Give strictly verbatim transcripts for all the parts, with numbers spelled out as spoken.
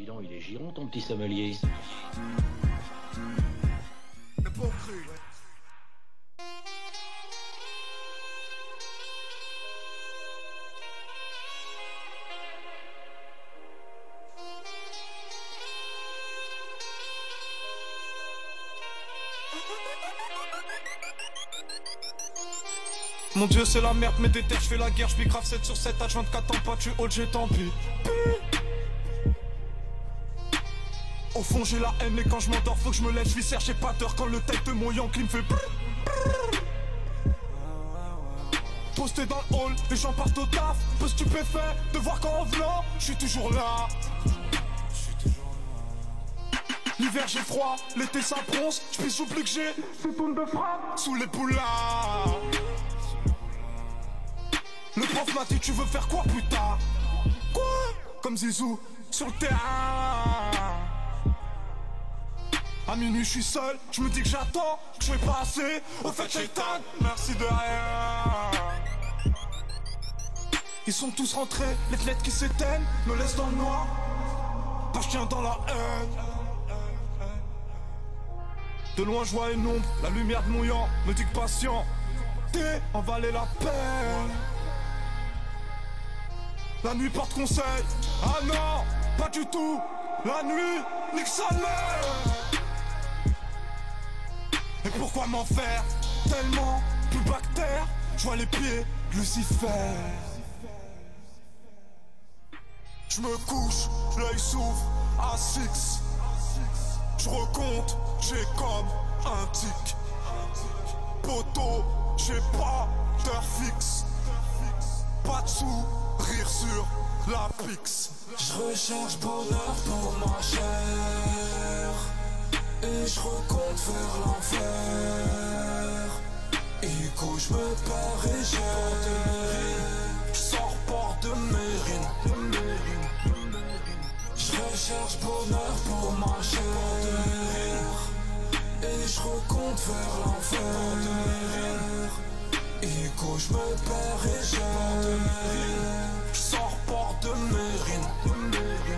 dis donc, il est giron ton petit sommelier. Le bon cru, ouais. Mon dieu c'est la merde, mais déter, je fais la guerre, je vis grave sept sur sept, H vingt-quatre ans, pas tu hold, j'ai tant pis. Au fond j'ai la haine et quand je m'endors faut que je me lève, je vis serre, j'ai pas peur quand le tête de mon yankee me fait brrr, brrr. Posté dans le hall, les gens partent au taf, peu stupéfait de voir qu'en revenant, je suis toujours là. L'hiver j'ai froid, l'été ça bronze, je pisse plus que j'ai, c'est tourne de frappe sous les poulards. Le prof m'a dit tu veux faire quoi plus tard? Quoi? Comme Zizou sur le terrain. À minuit je suis seul, je me dis que j'attends, que je fais pas assez. Au fait Shaitan, merci de rien. Ils sont tous rentrés, les fenêtres qui s'éteignent me laissent dans le noir. Pas je tiens dans la haine. De loin je vois une ombre, la lumière de mouillant me dit que patient, t'es en valait la peine. La nuit porte conseil, ah non, pas du tout. La nuit, nique sa mère. Et pourquoi m'en faire tellement plus bactère? Je vois les pieds, Lucifer. Je me couche, l'œil s'ouvre à six. Je recompte, j'ai comme un tic. Poteau, j'ai pas d'heure fixe. Pas de sous, rire sur la pix. Je recherche bonheur pour ma chair. Et je recompte vers l'enfer. Écho, je me perds et j'ai. Je sors port de Mérine. Je recherche bonheur pour ma chair. Et je recompte vers l'enfer. Écho, je me perds et j'ai. Je sors port de Mérine.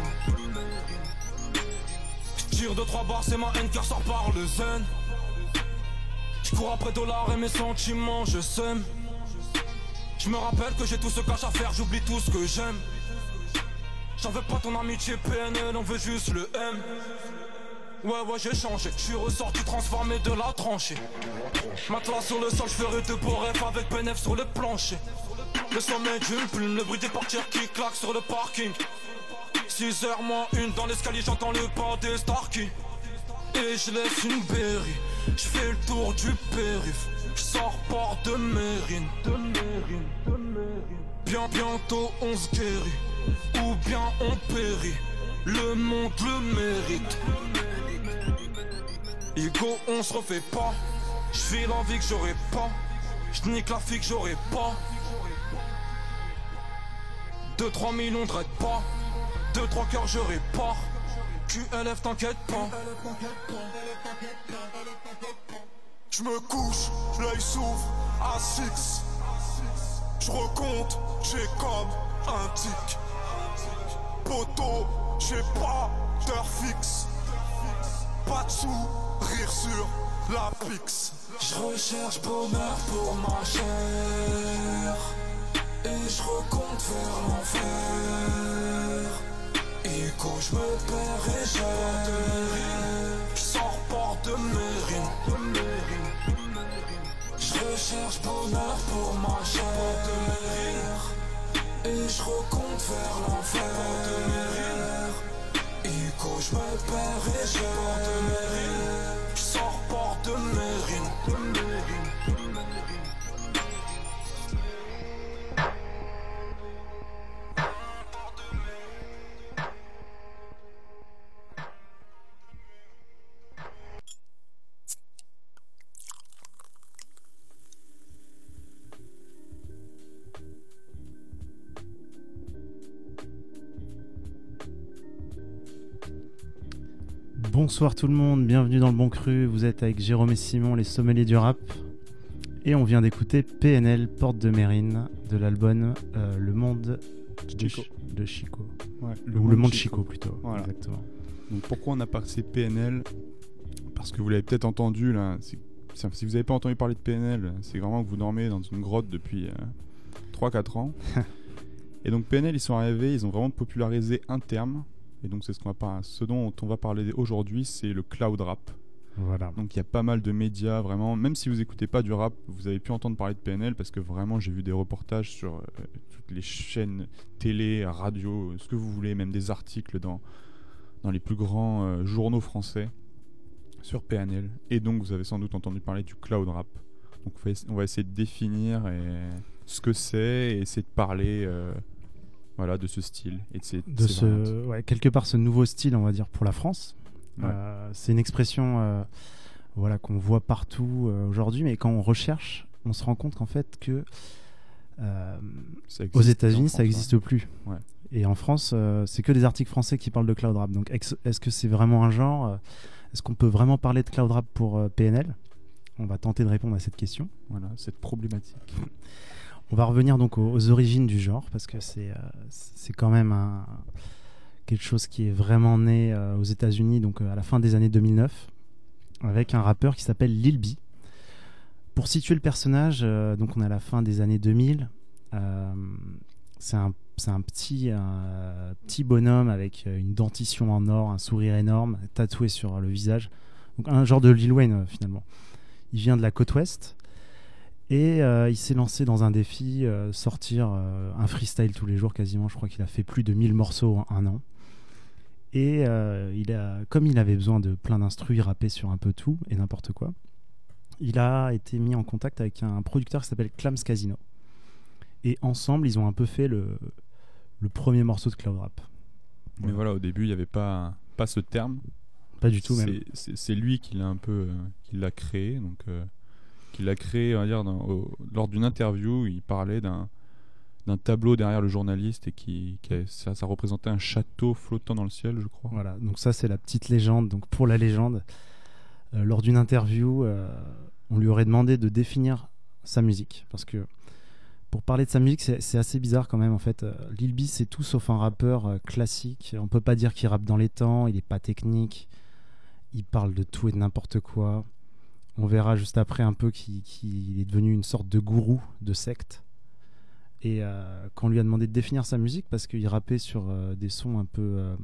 Je tire deux trois barres, c'est ma haine qui ressort par le zen. Je cours après dollars et mes sentiments, je sème. Je me rappelle que j'ai tout ce cash à faire, j'oublie tout ce que j'aime. J'en veux pas ton amitié P N L, on veut juste le M. Ouais ouais j'ai changé, je suis ressorti transformé de la tranchée. Matelas sur le sol, je ferai de beaux rêves avec P N F sur le plancher. Le sommet d'une plume, le bruit des portières qui claquent sur le parking. six heures moins une, dans l'escalier j'entends le pas des Starkey. Et je laisse une berry, je fais le tour du périph'. Je sors port de Mérine. Bien bientôt on se guérit, ou bien on périt. Le monde le mérite. Ego on se refait pas. J'file l'envie que j'aurais pas. J'nique la fille que j'aurais pas. deux trois millions de raid pas. deux trois cœurs je répare. Q L F t'inquiète pas. Je me couche, l'œil s'ouvre à six. Je recompte, j'ai comme un tic. Poteau, j'ai pas d'heure fixe. Pas de sous, rire sur la pix. Je recherche bonheur pour ma chair. Et je recompte vers l'enfer. Écho, je me perds et j'ai. Je sors port de Mérine. Je recherche bonheur pour ma chair. Et je recompte vers l'enfer. Écho, je me perds et j'ai. Je sors port de Mérine. Bonsoir tout le monde, bienvenue dans le Bon Cru, vous êtes avec Jérôme et Simon, les sommeliers du rap. Et on vient d'écouter P N L, Porte de Mérine, de l'album euh, Le Monde de, Ch- de Chico. Ouais, le ou le monde Chico, Chico plutôt. Voilà. Exactement. Donc pourquoi on a passé P N L? Parce que vous l'avez peut-être entendu là. C'est, si vous n'avez pas entendu parler de P N L, c'est vraiment que vous dormez dans une grotte depuis euh, trois quatre ans. Et donc P N L, ils sont arrivés, ils ont vraiment popularisé un terme. Et donc c'est ce, qu'on va par... ce dont on va parler aujourd'hui, c'est le cloud rap. Voilà. Donc il y a pas mal de médias, vraiment. Même si vous écoutez pas du rap, vous avez pu entendre parler de P N L parce que vraiment j'ai vu des reportages sur euh, toutes les chaînes télé, radio, ce que vous voulez, même des articles dans, dans les plus grands euh, journaux français sur P N L. Et donc vous avez sans doute entendu parler du cloud rap. Donc on va essayer de définir et, ce que c'est et essayer de parler euh, voilà, de ce style. Et de ces, de ces ce, ouais, quelque part ce nouveau style, on va dire, pour la France. Ouais. Euh, c'est une expression euh, voilà, qu'on voit partout euh, aujourd'hui, mais quand on recherche, on se rend compte qu'en fait que euh, aux États-Unis ça n'existe ouais. plus. Ouais. Et en France, euh, c'est que des articles français qui parlent de cloud rap. Donc est-ce que c'est vraiment un genre euh, Est-ce qu'on peut vraiment parler de cloud rap pour euh, P N L? On va tenter de répondre à cette question. Voilà, cette problématique. On va revenir donc aux, aux origines du genre, parce que c'est, euh, c'est quand même un, quelque chose qui est vraiment né euh, aux États-Unis, donc euh, à la fin des années deux mille neuf, avec un rappeur qui s'appelle Lil B. Pour situer le personnage, euh, donc on est à la fin des années deux mille. Euh, c'est un, c'est un petit, un petit bonhomme avec une dentition en or, un sourire énorme, tatoué sur le visage. Donc un genre de Lil Wayne euh, finalement. Il vient de la côte ouest. Et euh, il s'est lancé dans un défi, euh, sortir euh, un freestyle tous les jours quasiment. Je crois qu'il a fait plus de mille morceaux en un an. Et euh, il a, comme il avait besoin de plein d'instrus, il rappait sur un peu tout et n'importe quoi. Il a été mis en contact avec un producteur qui s'appelle Clams Casino. Et ensemble, ils ont un peu fait le, le premier morceau de cloud rap. Mais voilà, voilà au début, il n'y avait pas, pas ce terme. Pas du tout c'est, même. C'est, c'est lui qui l'a un peu, euh, qui l'a créé. Donc... Euh... qu'il a créé, on va dire, dans, au, lors d'une interview, il parlait d'un, d'un tableau derrière le journaliste et qui, qui a, ça, ça représentait un château flottant dans le ciel, je crois. Voilà, donc ça c'est la petite légende. Donc pour la légende, euh, lors d'une interview, euh, on lui aurait demandé de définir sa musique, parce que pour parler de sa musique, c'est, c'est assez bizarre quand même en fait. Euh, Lil B, c'est tout sauf un rappeur euh, classique. On peut pas dire qu'il rappe dans les temps, il est pas technique, il parle de tout et de n'importe quoi. On verra juste après un peu qu'il, qu'il est devenu une sorte de gourou de secte. Et euh, quand on lui a demandé de définir sa musique, parce qu'il rappait sur euh, des sons un peu euh,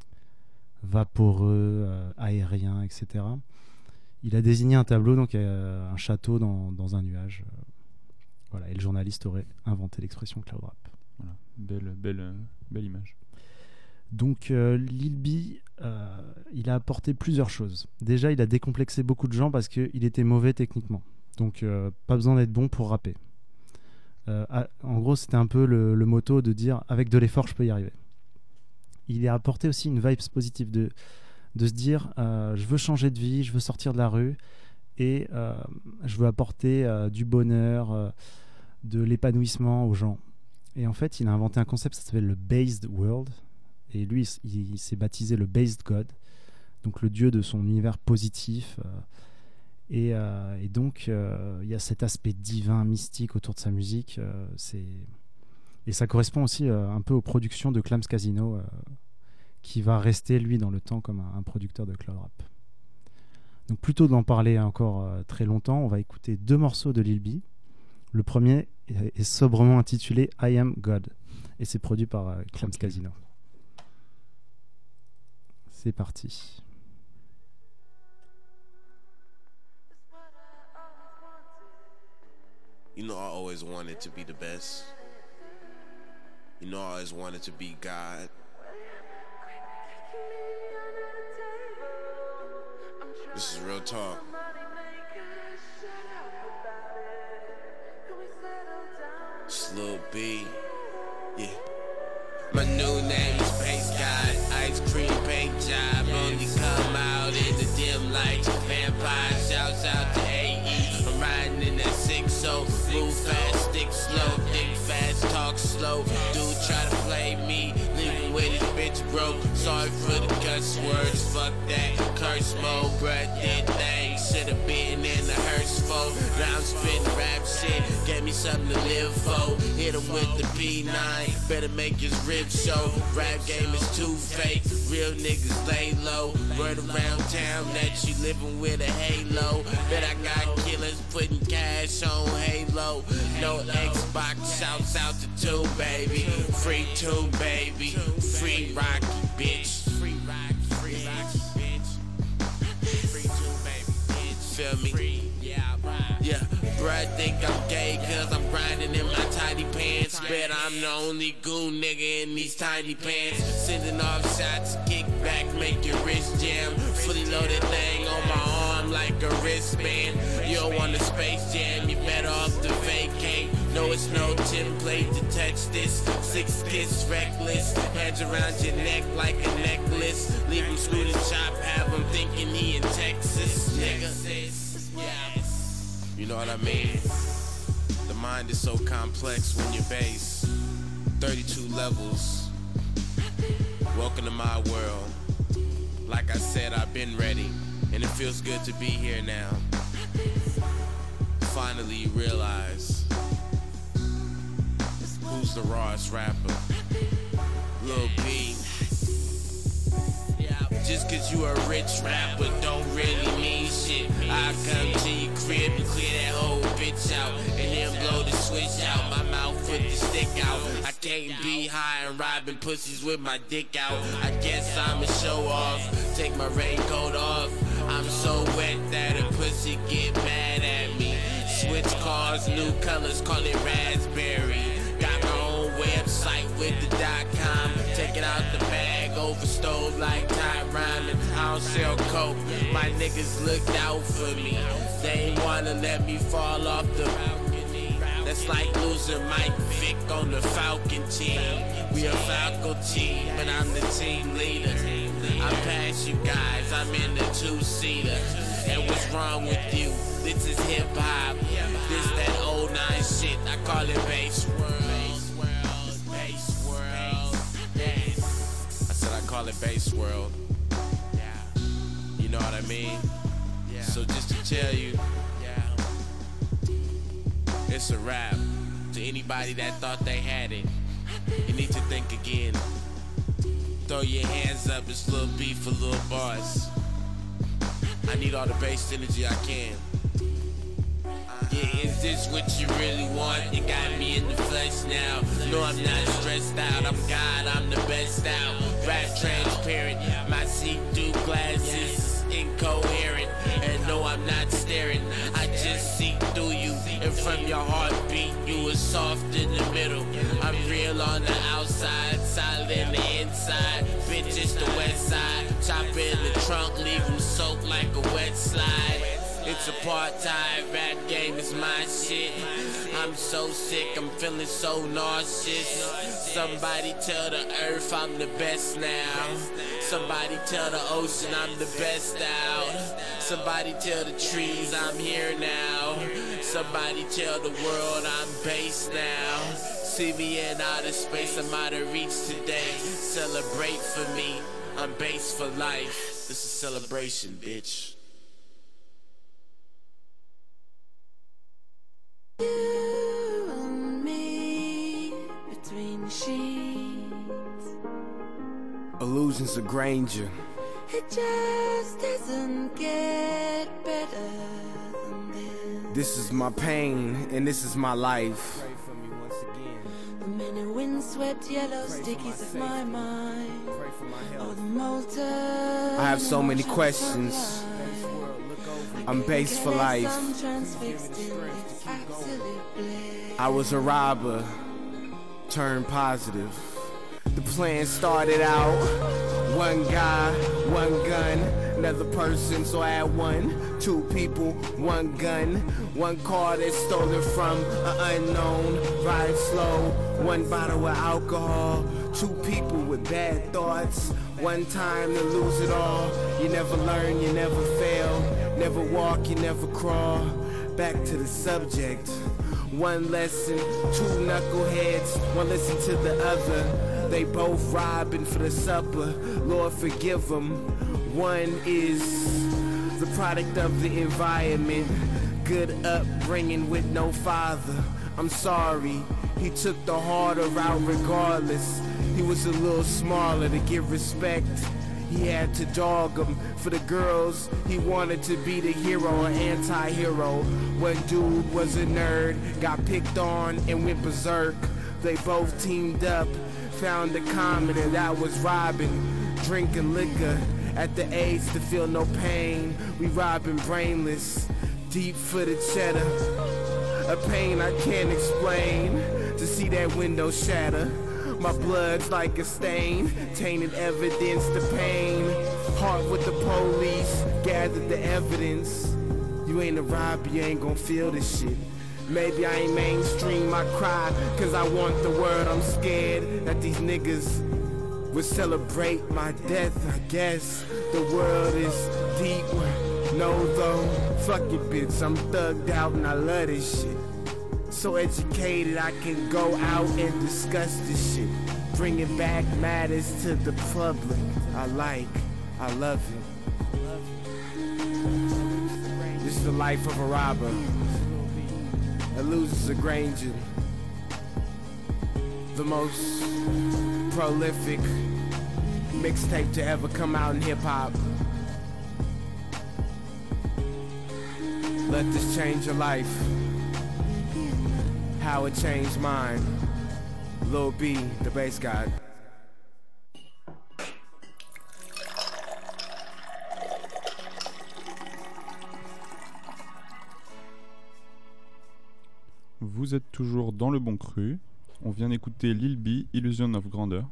vaporeux, euh, aériens, et cetera, il a désigné un tableau, donc euh, un château dans, dans un nuage. Euh, voilà, et le journaliste aurait inventé l'expression cloud rap. Voilà, belle, belle, belle image. Donc euh, Lil B, euh, il a apporté plusieurs choses. Déjà, il a décomplexé beaucoup de gens parce qu'il était mauvais techniquement. Donc euh, pas besoin d'être bon pour rapper. Euh, à, en gros, c'était un peu le, le motto de dire avec de l'effort, je peux y arriver. Il a apporté aussi une vibe positive de, de se dire euh, je veux changer de vie, je veux sortir de la rue et euh, je veux apporter euh, du bonheur, euh, de l'épanouissement aux gens. Et en fait, il a inventé un concept qui s'appelle le Based World. Et lui, il, il s'est baptisé le Based God, donc le dieu de son univers positif. Euh, et, euh, et donc, euh, il y a cet aspect divin, mystique autour de sa musique. Euh, c'est... Et ça correspond aussi euh, un peu aux productions de Clams Casino, euh, qui va rester, lui, dans le temps comme un, un producteur de cloud rap. Donc, plutôt d'en parler encore euh, très longtemps, on va écouter deux morceaux de Lil B. Le premier est, est sobrement intitulé I Am God, et c'est produit par euh, Clams Casino. C'est parti. You know, I always wanted to be the best. You know, I always wanted to be God. This is real talk. Slow B, yeah. My new name is Space God, ice cream paint job. Only come out in the dim lights. Vampire shouts out to A E. I'm riding in that six oh. Move fast, stick slow, think fast, talk slow. Dude try to play me, leaving with his bitch broke. Sorry for the cuss words, fuck that. Curse mode, bruh, did things. Should've been in the hearse for. Now I'm spitting rap shit, gave me something to live for. Hit him with the P nine, better make his ribs show. Rap game is too fake, real niggas lay low. Word around town that you living with a halo. Bet I got killers putting cash on Halo. No Xbox, shouts out to two, baby. Free two, baby. Free Rocky, bitch. Free Rocky, free Rocky, bitch. Free two, baby, bitch. Feel me? Yeah, yeah. Bruh, think I'm gay cause I'm grinding in my tidy pants. Bet I'm the only goon nigga in these tiny pants. Sending off shots, kick back, make your wrist jam. Fully loaded thing on my arm like a wristband. You don't want a Space Jam, you better off to vacate. No, it's no template to touch this. Six kiss reckless, hands around your neck like a necklace. Leave him screw the chop, have him thinking he in Texas, nigga. Yeah. You know what I mean? The mind is so complex when you're bass. thirty-two levels. Welcome to my world. Like I said, I've been ready, and it feels good to be here now. Finally you realize who's the rawest rapper. Lil B. Just cause you a rich rapper don't really mean shit. I come to your crib and clear that whole bitch out, and then blow the switch out, my mouth put the stick out. I can't be high and robbing pussies with my dick out. I guess I'ma show off, take my raincoat off. I'm so wet that a pussy get mad at me. Switch cars, new colors, call it raspberry. Got my own website with the dot com. Take it out the bag, over stove like Ty Rhymin'. I don't sell coke, my niggas looked out for me. They ain't wanna let me fall off the balcony. That's like losing Mike Vick on the Falcon team. We a Falcon team, but I'm the team leader. I'm past you guys, I'm in the two-seater. And what's wrong with you? This is hip-hop. This that old nine shit, I call it bass world. Bass world, yes. I said I call it bass world. Yeah. You know what I mean? Yeah. So just to tell you, yeah, it's a rap. To anybody that thought they had it, you need to think again. Throw your hands up, it's Lil B for Lil Boss. I need all the bass energy I can. Yeah, is this what you really want? You got me in the flesh now. No, I'm not stressed out. I'm God, I'm the best out. Rap transparent, my see-through glasses incoherent. And no, I'm not staring. I just see through you. And from your heartbeat, you were soft in the middle. I'm real on the outside, solid in the inside. Bitch, it's the west side. Chop in the trunk, leave them soaked like a wet slide. It's apartheid, rap game is my shit. I'm so sick, I'm feeling so nauseous. Somebody tell the earth I'm the best now. Somebody tell the ocean I'm the best out. Somebody tell the trees I'm here now. Somebody tell the world I'm based now. See me in outer space, I'm out of reach today. Celebrate for me, I'm based for life. This is celebration, bitch. You and me between the sheets. Illusions of Granger. It just doesn't get better than this. This is my pain and this is my life. Pray for me once again. The many windswept yellow stickies of my mind. Pray for my health. All the molten. I have so many questions. I'm based for life. I was a robber, turned positive. The plan started out, one guy, one gun, another person, so I had one, two people, one gun, one car that's stolen from an unknown, ride slow, one bottle of alcohol, two people with bad thoughts, one time to lose it all. You never learn, you never fail, never walk, you never crawl. Back to the subject. One lesson, two knuckleheads, one listen to the other. They both robbing for the supper, Lord forgive them. One is the product of the environment, good upbringing with no father. I'm sorry, he took the harder route regardless. He was a little smaller to get respect. He had to dog him for the girls. He wanted to be the hero or anti-hero. One dude was a nerd, got picked on and went berserk. They both teamed up, found a common, and that was robbing, drinking liquor at the age to feel no pain. We robbing brainless, deep-footed cheddar. A pain I can't explain, to see that window shatter. My blood's like a stain, tainted evidence, the pain. Heart with the police, gathered the evidence. You ain't a robber, you ain't gon' feel this shit. Maybe I ain't mainstream, I cry, cause I want the word. I'm scared that these niggas would celebrate my death, I guess. The world is deep, no though. Fuck it, bitch, I'm thugged out and I love this shit. So educated I can go out and discuss this shit. Bringing back matters to the public. I like, I love it. This is the life of a robber. A loser's a Granger. The most prolific mixtape to ever come out in hip-hop. Let this change your life. How it changed mine. Lil B, the bass god. Vous êtes toujours dans le bon cru. On vient d'écouter Lil B, Illusion of Grandeur.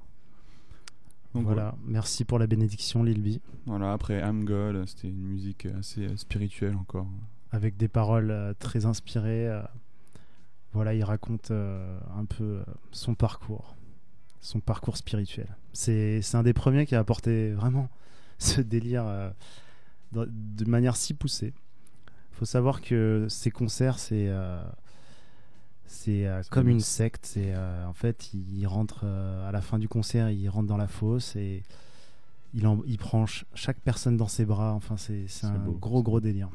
Donc voilà, voilà. Merci pour la bénédiction, Lil B. Voilà, après I'm God, c'était une musique assez euh, spirituelle encore. Avec des paroles euh, très inspirées. Euh, voilà, il raconte euh, un peu euh, son parcours, son parcours spirituel. C'est, c'est un des premiers qui a apporté vraiment ce délire euh, de, de manière si poussée. Il faut savoir que ces concerts, c'est... Euh, C'est euh, comme une secte. C'est, euh, en fait, il, il rentre euh, à la fin du concert, il rentre dans la fosse et il, en, il prend ch- chaque personne dans ses bras. Enfin, c'est, c'est, c'est un beau, gros, gros délire.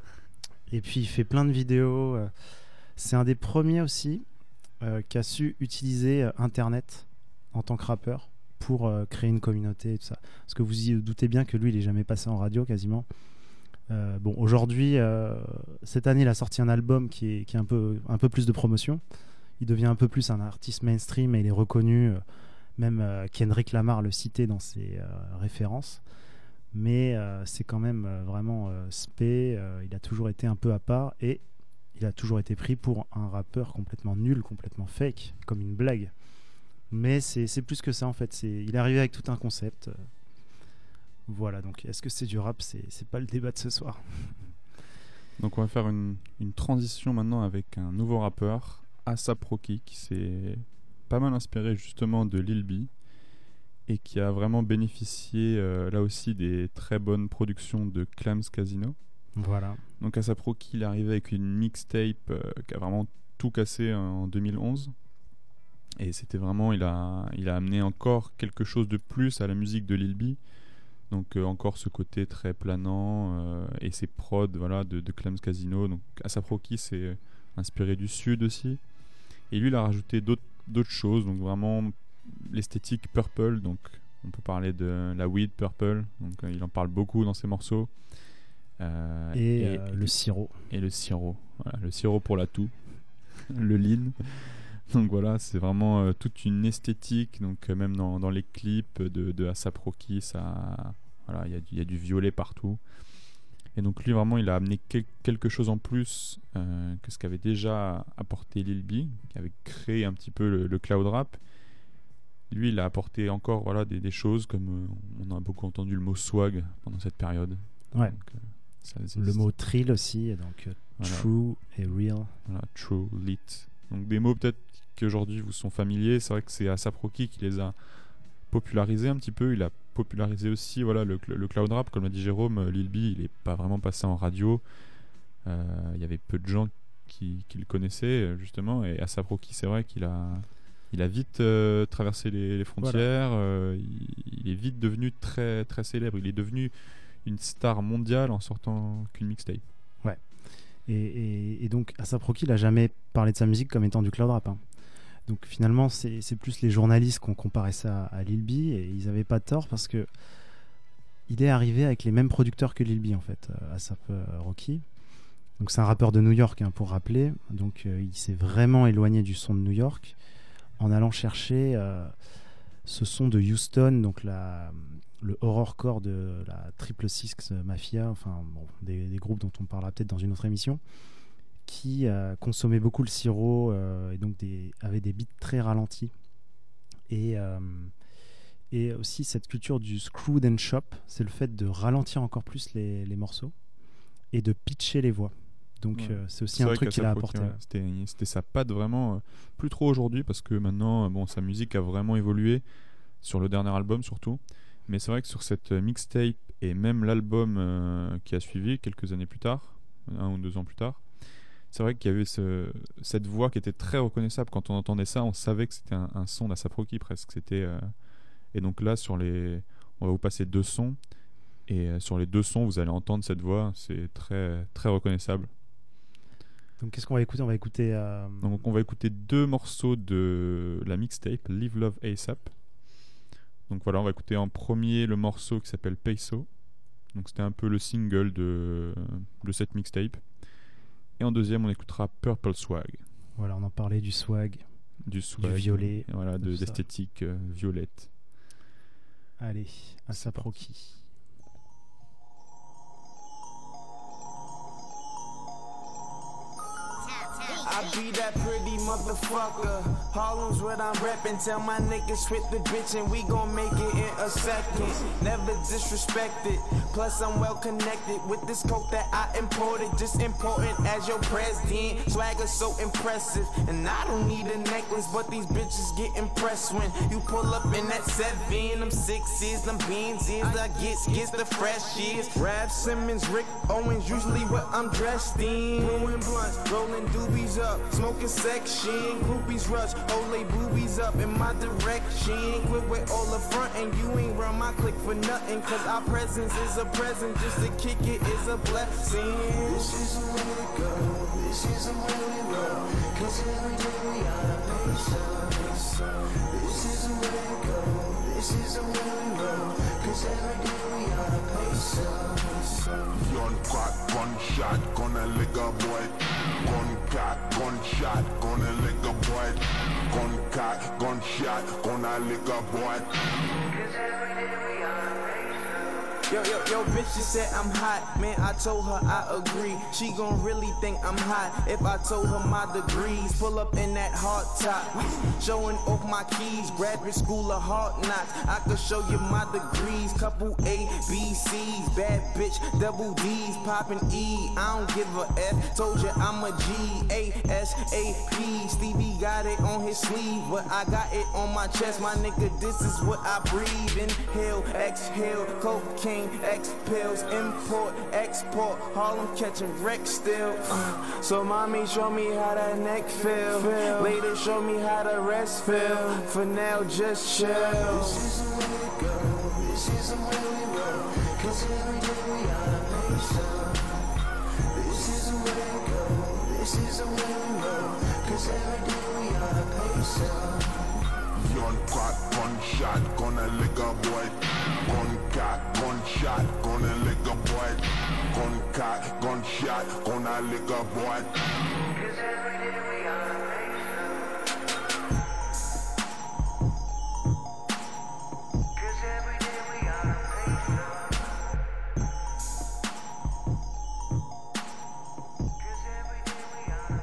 Et puis, il fait plein de vidéos. Euh, c'est un des premiers aussi euh, qui a su utiliser euh, Internet en tant que rappeur pour euh, créer une communauté et tout ça. Parce que vous y doutez bien que lui, il n'est jamais passé en radio quasiment. Euh, bon, aujourd'hui, euh, cette année, il a sorti un album qui est, qui est un, peu, un peu plus de promotion. Il devient un peu plus un artiste mainstream et il est reconnu. Euh, même euh, Kendrick Lamar le citait dans ses euh, références. Mais euh, c'est quand même euh, vraiment euh, spé. Euh, il a toujours été un peu à part et il a toujours été pris pour un rappeur complètement nul, complètement fake, comme une blague. Mais c'est, c'est plus que ça en fait. C'est, il est arrivé avec tout un concept. Euh, Voilà, donc est-ce que c'est du rap? C'est, c'est pas le débat de ce soir. Donc on va faire une, une transition maintenant avec un nouveau rappeur, A$ap Rocky, qui s'est pas mal inspiré justement de Lil B et qui a vraiment bénéficié euh, là aussi des très bonnes productions de Clams Casino. Voilà. Donc A$ap Rocky, il est arrivé avec une mixtape euh, qui a vraiment tout cassé en deux mille onze. Et c'était vraiment, il a, il a amené encore quelque chose de plus à la musique de Lil B. Donc euh, encore ce côté très planant euh, et ses prods voilà, de, de Clams Casino. Donc A$ap Rocky s'est inspiré du sud aussi. Et lui il a rajouté d'autres, d'autres choses. Donc vraiment l'esthétique purple. Donc on peut parler de la weed purple. Donc euh, il en parle beaucoup dans ses morceaux. Euh, et et euh, le sirop. Et le sirop. Voilà, le sirop pour la toux. Le lean. Donc voilà, c'est vraiment euh, toute une esthétique. Donc euh, même dans, dans les clips de, de A$ap Rocky, ça, voilà, il y, y a du violet partout. Et donc lui vraiment, il a amené quel, quelque chose en plus euh, que ce qu'avait déjà apporté Lil B, qui avait créé un petit peu le, le cloud rap. Lui, il a apporté encore voilà des, des choses comme euh, on a beaucoup entendu le mot swag pendant cette période. Ouais. Donc, euh, ça, le mot trill aussi, et donc euh, voilà. True et real. Voilà, true, lit. Donc des mots peut-être qui aujourd'hui vous sont familiers. C'est vrai que c'est A$ap Rocky qui les a popularisés un petit peu. Il a popularisé aussi voilà, le, le cloud rap, comme l'a dit Jérôme. Lil B, il n'est pas vraiment passé en radio. Euh, il y avait peu de gens qui, qui le connaissaient justement. Et A$ap Rocky, c'est vrai qu'il a, il a vite euh, traversé les, les frontières. Voilà. Euh, il, il est vite devenu très, très célèbre. Il est devenu une star mondiale en sortant qu'une mixtape. Ouais. Et, et, et donc A$ap Rocky n'a jamais parlé de sa musique comme étant du cloud rap. Hein. Donc finalement, c'est, c'est plus les journalistes qui ont comparé ça à Lil B, et ils n'avaient pas tort parce que il est arrivé avec les mêmes producteurs que Lil B en fait, A$ap Rocky. Donc c'est un rappeur de New York, hein, pour rappeler. Donc euh, il s'est vraiment éloigné du son de New York en allant chercher euh, ce son de Houston, donc la, le horrorcore de la Triple Six Mafia, enfin bon, des, des groupes dont on parlera peut-être dans une autre émission, qui euh, consommait beaucoup le sirop euh, et donc des, avait des beats très ralentis. Et, euh, et aussi cette culture du screwed and chop, c'est le fait de ralentir encore plus les, les morceaux et de pitcher les voix. Donc ouais. euh, c'est aussi c'est un truc qu'il a apporté. Ouais. C'était, c'était sa patte vraiment, euh, plus trop aujourd'hui parce que maintenant, bon, sa musique a vraiment évolué sur le dernier album surtout. Mais c'est vrai que sur cette mixtape et même l'album euh, qui a suivi quelques années plus tard, un ou deux ans plus tard, c'est vrai qu'il y avait ce, cette voix qui était très reconnaissable. Quand on entendait ça, on savait que c'était un, un son d'A$ap Rocky presque. C'était, euh... Et donc là, sur les... on va vous passer deux sons. Et euh, sur les deux sons, vous allez entendre cette voix. C'est très, très reconnaissable. Donc qu'est-ce qu'on va écouter ? On va écouter... Euh... Donc on va écouter deux morceaux de la mixtape, Live Love A$ap. Donc voilà, on va écouter en premier le morceau qui s'appelle Peso. Donc c'était un peu le single de, de cette mixtape. Et en deuxième, on écoutera Purple Swag. Voilà, on en parlait du swag, du, swag, du violet, voilà, de, d'esthétique euh, violette. Allez, A$ap Rocky. I be that pretty motherfucker. Harlem's what I'm reppin'. Tell my niggas quit the bitch and we gon' make it in a second. Never disrespected. Plus I'm well connected with this coke that I imported. Just important as your president. Swagger so impressive. And I don't need a necklace, but these bitches get impressed when you pull up in that seven. Them sixes, them Benzes. I get gets the freshies. Rap Simmons, Rick Owens, usually what I'm dressed in. Blowing blunts, rolling doobies up, smoking section. Groupies rush, hold they boobies up in my direction. Quit with all the front and you ain't run my click for nothing. Cause our presence is a present, just to kick it is a blessing. This is the way to go, this is the way we roll. Cause every day we are peso. This is the way to go, this is the way we roll. Cause every day we are peso. Gun crack, gunshot, gonna lick a boy. Gun cock, gunshot, gonna lick a boy. Gun cock, gunshot, gonna lick a boy. Cause every day we are Yo, yo, yo, bitch, she said I'm hot. Man, I told her I agree. She gon' really think I'm hot if I told her my degrees. Pull up in that hard top, showing off my keys. Graduate school of hard knocks. I could show you my degrees. Couple A, B, C's. Bad bitch, double D's. Poppin' E, I don't give a F. Told you I'm a G, A, S, A, P. Stevie got it on his sleeve, but I got it on my chest. My nigga, this is what I breathe. Inhale, exhale, cocaine. X pills, import, export, Harlem catching wreck still. Uh, so mommy show me how that neck feel. feel. Later show me how the rest feel. For now just chill. This is the way to go. This is the way we roll. Cause every day we are peso. This is the way to go. This is the way we roll. Cause every day we are peso. Gun crack, gunshot, gonna lick a boy. Gun cock, gunshot, gonna lick a boy. Gun cock, gunshot, gonna lick a boy. Cause every day we are Cause every day we are Cause every day we are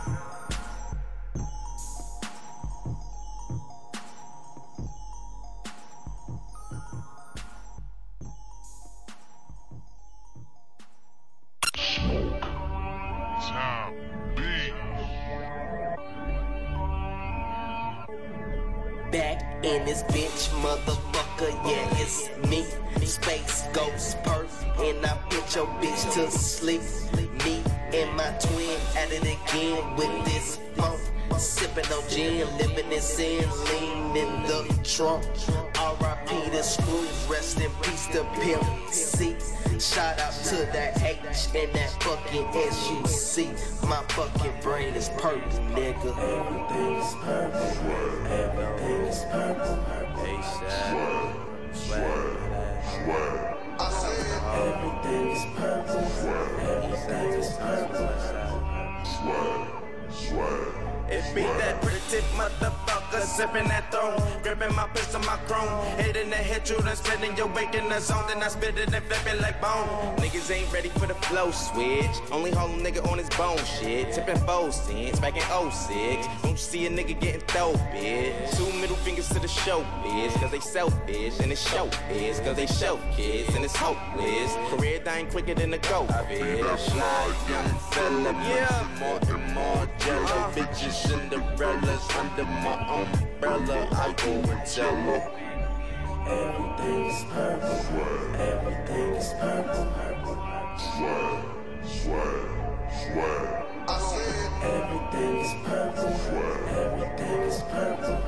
Back in this bitch, motherfucker, yeah, it's me. Space Ghost Perf, and I put your bitch to sleep. Me and my twin at it again with this funk. Sipping on gin, living in sin, lean in the trunk. R I Peter Screws, rest in peace to Pimp C. Shout out to that H and that fucking S U C. My fucking brain is purple, nigga. Everything is purple. Everything is purple. A-Shad. Swag. Swag. I said everything is purple. Everything is purple. Swag. Swag. It be that pretty motherfucker sipping that throne, gripping my pistol, my chrome, hitting the hit you, then spinning your weight in the zone, then I spit it and flip it like bone. Niggas ain't ready for the flow switch, only hold a nigga on his bone shit, tipping four cents, back in oh six, don't you see a nigga getting throw, bitch? Two middle fingers to the show, bitch, cause they selfish, and it's show, bitch, cause they show kids, and it's hopeless, career dying quicker than the go, bitch. Fly young fella, yeah, more and more jello, bitches. Cinderella's under my umbrella. I go and tell her everything is purple. Everything is purple. Swag, swag, swag. I said everything is purple. Everything is purple.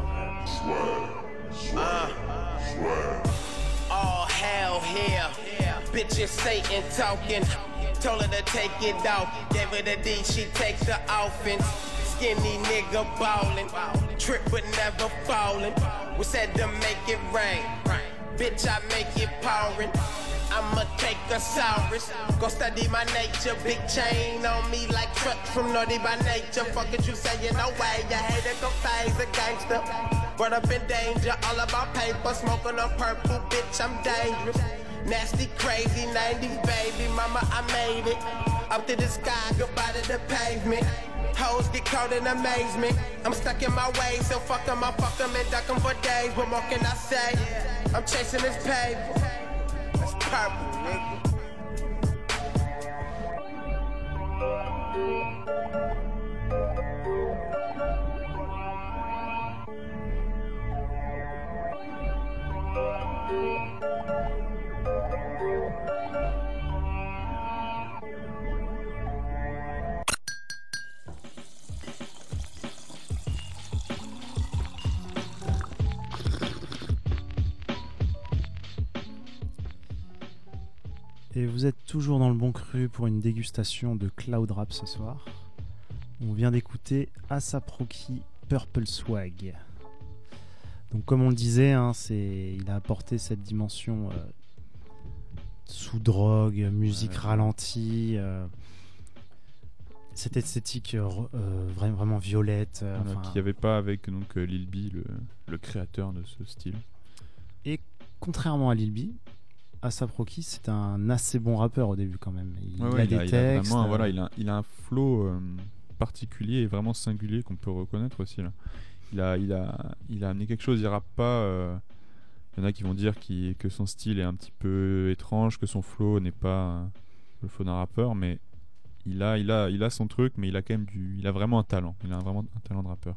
Swag, swag, swag. All hell here. Bitches Satan talking. Told her to take it off. Gave her the D, she takes the offense. Skinny nigga ballin', trip but never fallin'. We said to make it rain, bitch I make it pouring. I'ma take a Saurus, go study my nature. Big chain on me like truck from Naughty by Nature. Fuck it, you saying no way, you hate it, go phase a gangster. Brought up in danger, all about paper, smoking on purple, bitch I'm dangerous. Nasty, crazy, nineties baby, mama I made it. Up to the sky, goodbye to the pavement. Hoes get caught in amazement. I'm stuck in my ways, so fuck 'em, I fuck 'em and duck 'em for days. What more can I say? I'm chasing this paper. That's purple, nigga. Et vous êtes toujours dans le bon cru pour une dégustation de Cloud Rap ce soir. On vient d'écouter A$ap Rocky Purple Swag. Donc comme on le disait, hein, c'est, il a apporté cette dimension euh, sous drogue, musique ouais. ralentie, euh, cette esthétique euh, euh, vraiment, vraiment violette. Euh, voilà, qu'il n'y avait pas avec donc, euh, Lil B, le, le créateur de ce style. Et contrairement à Lil B, A$ap Rocky, c'est un assez bon rappeur au début quand même. Il, ouais, il ouais, a il des a, textes. Il a, vraiment, euh... voilà, il, a, il a un flow euh, particulier et vraiment singulier qu'on peut reconnaître aussi. Là. Il, a, il, a, il a amené quelque chose, il rappe pas. Euh, il y en a qui vont dire qui, que son style est un petit peu étrange, que son flow n'est pas euh, le flow d'un rappeur, mais il a, il, a, il a son truc, mais il a quand même du, il a vraiment un talent. Il a vraiment un talent de rappeur.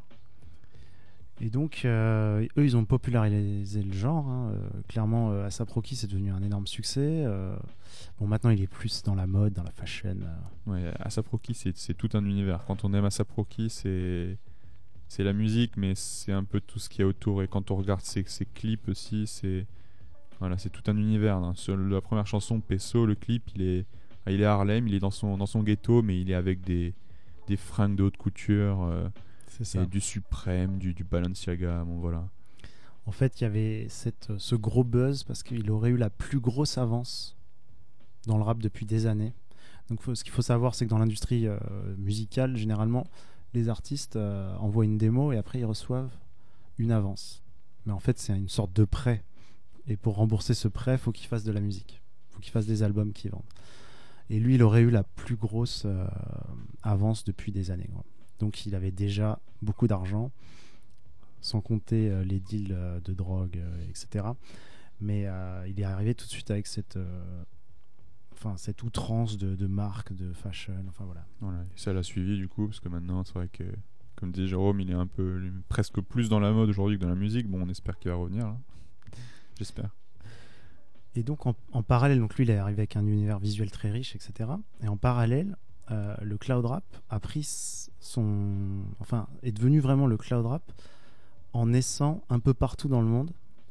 Et donc, euh, eux, ils ont popularisé le genre. Hein. Euh, clairement, euh, A$ap Rocky, c'est devenu un énorme succès. Euh, bon, maintenant, il est plus dans la mode, dans la fashion. Euh. Ouais, A$ap Rocky, c'est, c'est tout un univers. Quand on aime A$ap Rocky, c'est, c'est la musique, mais c'est un peu tout ce qu'il y a autour. Et quand on regarde ses, ses clips aussi, c'est, voilà, c'est tout un univers. Hein. Sur la première chanson, Peso, le clip, il est, il est à Harlem, il est dans son, dans son ghetto, mais il est avec des, des fringues de haute couture. Euh, C'est ça. Et du Suprême, du, du Balenciaga, bon voilà. En fait, il y avait cette, ce gros buzz parce qu'il aurait eu la plus grosse avance dans le rap depuis des années. Donc, faut, ce qu'il faut savoir, c'est que dans l'industrie euh, musicale, généralement, les artistes euh, envoient une démo et après ils reçoivent une avance. Mais en fait, c'est une sorte de prêt. Et pour rembourser ce prêt, il faut qu'ils fassent de la musique. Il faut qu'ils fassent des albums qui vendent. Et lui, il aurait eu la plus grosse euh, avance depuis des années, quoi. Donc il avait déjà beaucoup d'argent, sans compter euh, les deals euh, de drogue, euh, et cetera. Mais euh, il est arrivé tout de suite avec cette, euh, enfin, cette outrance de, de marque, de fashion, enfin voilà. Voilà. Et ça l'a suivi du coup, parce que maintenant c'est vrai que, comme disait Jérôme, il est un peu presque plus dans la mode aujourd'hui que dans la musique. Bon, on espère qu'il va revenir, là. J'espère. Et donc en, en parallèle, donc lui il est arrivé avec un univers visuel très riche, et cetera. Et en parallèle, Euh, le cloud rap a pris son, enfin, est devenu vraiment le cloud rap en naissant un peu partout dans le monde, en,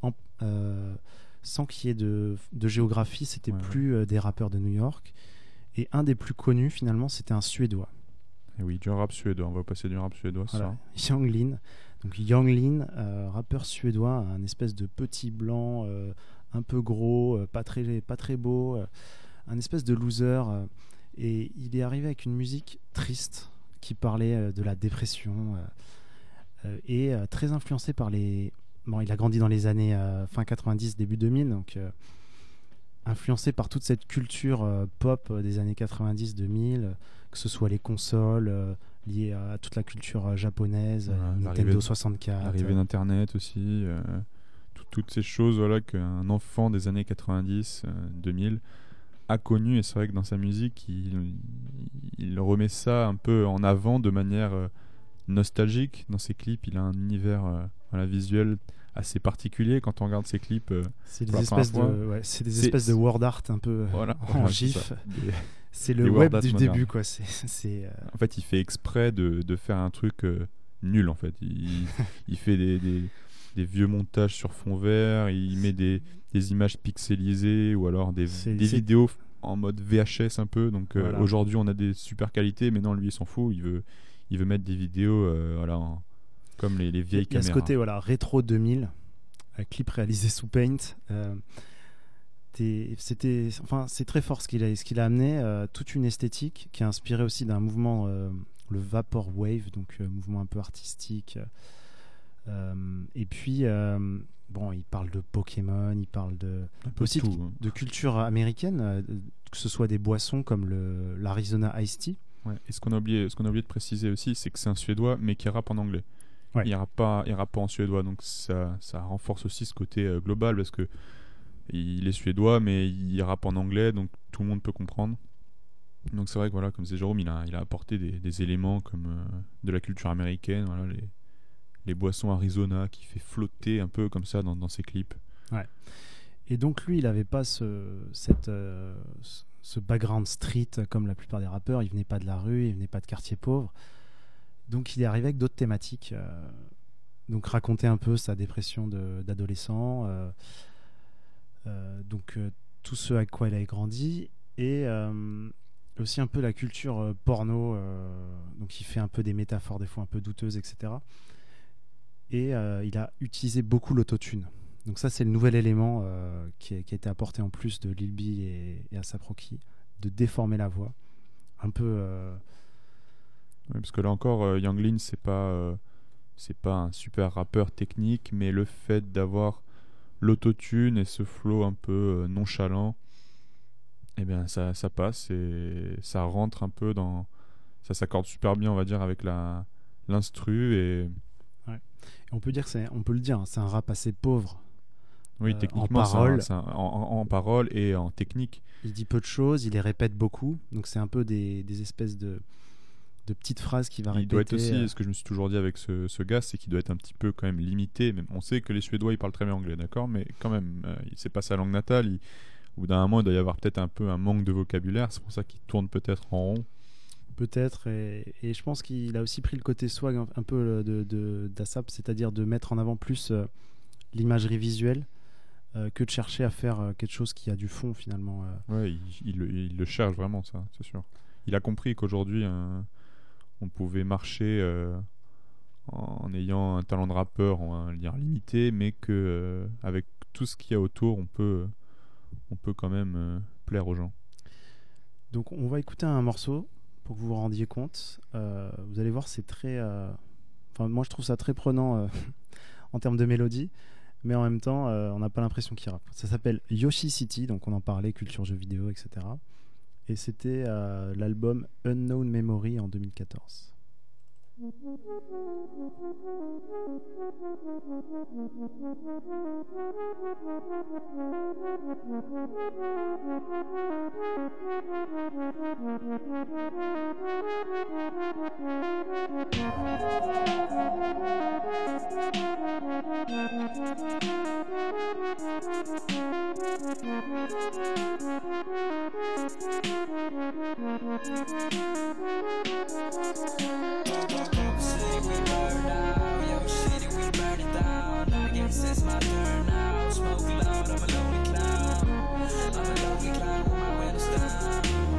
euh, sans qu'il y ait de, de géographie, c'était Ouais, plus euh, des rappeurs de New York. Et un des plus connus, finalement, c'était un Suédois. Et oui, du rap suédois. On va passer du rap suédois, c'est Voilà, ça. Yung Lean. Donc Yung Lean, euh, rappeur suédois, un espèce de petit blanc, euh, un peu gros, euh, pas très, pas très beau, euh, un espèce de loser. euh, et il est arrivé avec une musique triste qui parlait euh, de la dépression euh, euh, et euh, très influencé par les... Bon, il a grandi dans les années euh, fin quatre-vingt-dix, début deux mille, donc euh, influencé par toute cette culture euh, pop euh, des années quatre-vingt-dix deux mille, euh, que ce soit les consoles euh, liées à toute la culture euh, japonaise, Voilà, euh, l'arrivée Nintendo de- soixante-quatre. L'arrivée euh, d'Internet aussi, euh, tout- toutes ces choses voilà, qu'un enfant des années quatre-vingt-dix, euh, deux mille a connu. Et c'est vrai que dans sa musique, il, il remet ça un peu en avant de manière euh, nostalgique. Dans ses clips, il a un univers euh, voilà, visuel assez particulier. Quand on regarde ses clips, euh, c'est pour des, la première espèces fois, de, ouais, c'est des c'est- espèces de word art un peu euh, voilà, en voilà, c'est gif. ça. Des- C'est des le word web art du modernes. début, quoi. C'est, c'est, euh, En fait, il fait exprès de, de faire un truc euh, nul, en fait. Il, il fait des, des, des vieux montages sur fond vert, il met des, des images pixelisées ou alors des, C'est- des c'est- vidéos en mode V H S un peu. Donc euh, Voilà. aujourd'hui, on a des super qualités, mais non, lui, il s'en fout. Il veut, il veut mettre des vidéos euh, voilà, en- comme les, les vieilles il y a ce caméras. côté voilà, rétro deux mille, un clip réalisé sous Paint. Euh, t'es- c'était, enfin, c'est très fort ce qu'il a, ce qu'il a amené, euh, toute une esthétique qui est inspirée aussi d'un mouvement, euh, le Vaporwave, donc euh, mouvement un peu artistique. Euh, et puis, euh, bon, il parle de Pokémon, il parle de, Un peu aussi tout, de, hein. de culture américaine, euh, que ce soit des boissons comme le, l'Arizona Iced Tea. Ouais. Et ce qu'on a oublié, ce qu'on a oublié de préciser aussi, c'est que c'est un Suédois, mais qui rappe en anglais. Ouais. Il rappe pas, il rappe pas en suédois, donc ça, ça renforce aussi ce côté euh, global parce que il est suédois, mais il rappe en anglais, donc tout le monde peut comprendre. Donc c'est vrai que voilà, comme disait Jérôme, il a, il a apporté des, des éléments comme euh, de la culture américaine, voilà, les, les boissons Arizona qui fait flotter un peu comme ça dans, dans ses clips. Ouais. Et donc lui, il n'avait pas ce, cette, euh, ce background street comme la plupart des rappeurs. Il venait pas de la rue, il venait pas de quartier pauvre. Donc il est arrivé avec d'autres thématiques. euh, donc raconter un peu sa dépression de, d'adolescent, euh, euh, donc euh, tout ce avec quoi il a grandi, et euh, aussi un peu la culture euh, porno. euh, donc il fait un peu des métaphores des fois un peu douteuses, et cetera. Et euh, il a utilisé beaucoup l'autotune. Donc ça, c'est le nouvel élément euh, qui, a, qui a été apporté en plus de Lil B et, et A$ap Rocky, de déformer la voix. Un peu... Euh... Ouais, parce que là encore, euh, Yung Lean, c'est pas, euh, c'est pas un super rappeur technique, mais le fait d'avoir l'autotune et ce flow un peu euh, nonchalant, eh bien ça, ça passe et ça rentre un peu dans... Ça s'accorde super bien, on va dire, avec la, l'instru et... Ouais. Et on peut dire que c'est, on peut le dire, hein, c'est un rap assez pauvre. Oui, euh, techniquement, en parole. c'est un, c'est un- en, en- en parole et en technique. Il dit peu de choses, il les répète beaucoup. Donc c'est un peu des, des espèces de, de petites phrases qu'il va Il répéter. doit être aussi, euh, ce que je me suis toujours dit avec ce, ce gars, c'est qu'il doit être un petit peu quand même limité. Même, on sait que les Suédois, ils parlent très bien anglais, d'accord, mais quand même, euh, il- c'est pas sa langue natale. Il, au bout d'un moment, il doit y avoir peut-être un peu un manque de vocabulaire. C'est pour ça qu'il tourne peut-être en rond. Peut-être, et, et je pense qu'il a aussi pris le côté swag un, un peu de, de, d'A$ap, c'est-à-dire de mettre en avant plus euh, l'imagerie visuelle euh, que de chercher à faire euh, quelque chose qui a du fond finalement. euh. Ouais, il, il le- il le cherche vraiment, ça, c'est sûr. Il a compris qu'aujourd'hui, un- on pouvait marcher euh, en ayant un talent de rappeur, on va dire limité, mais que euh, avec tout ce qu'il y a autour, on peut, on peut quand même euh, plaire aux gens. Donc on va écouter un morceau pour que vous vous rendiez compte. Euh, vous allez voir, c'est très... euh, Enfin, moi je trouve ça très prenant euh, en termes de mélodie, mais en même temps, euh, on n'a pas l'impression qu'il rappe. Ça s'appelle Yoshi City, donc on en parlait, culture jeux vidéo, et cetera. Et c'était euh, l'album Unknown Memory en deux mille quatorze. City we burn down, yo shit we burn it down. I guess it's my turn now. Smoke loud, I'm a lonely clown. I'm a lonely clown with my windows down.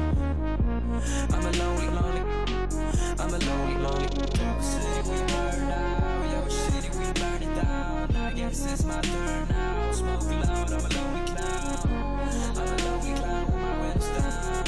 I'm a lonely, lonely. I'm a lonely, lonely. Yo, city, we burn out. Yo, city, we burn it down. I guess it's my turn now. Smoke loud, I'm a lonely clown. I'm a lonely clown with my windows down.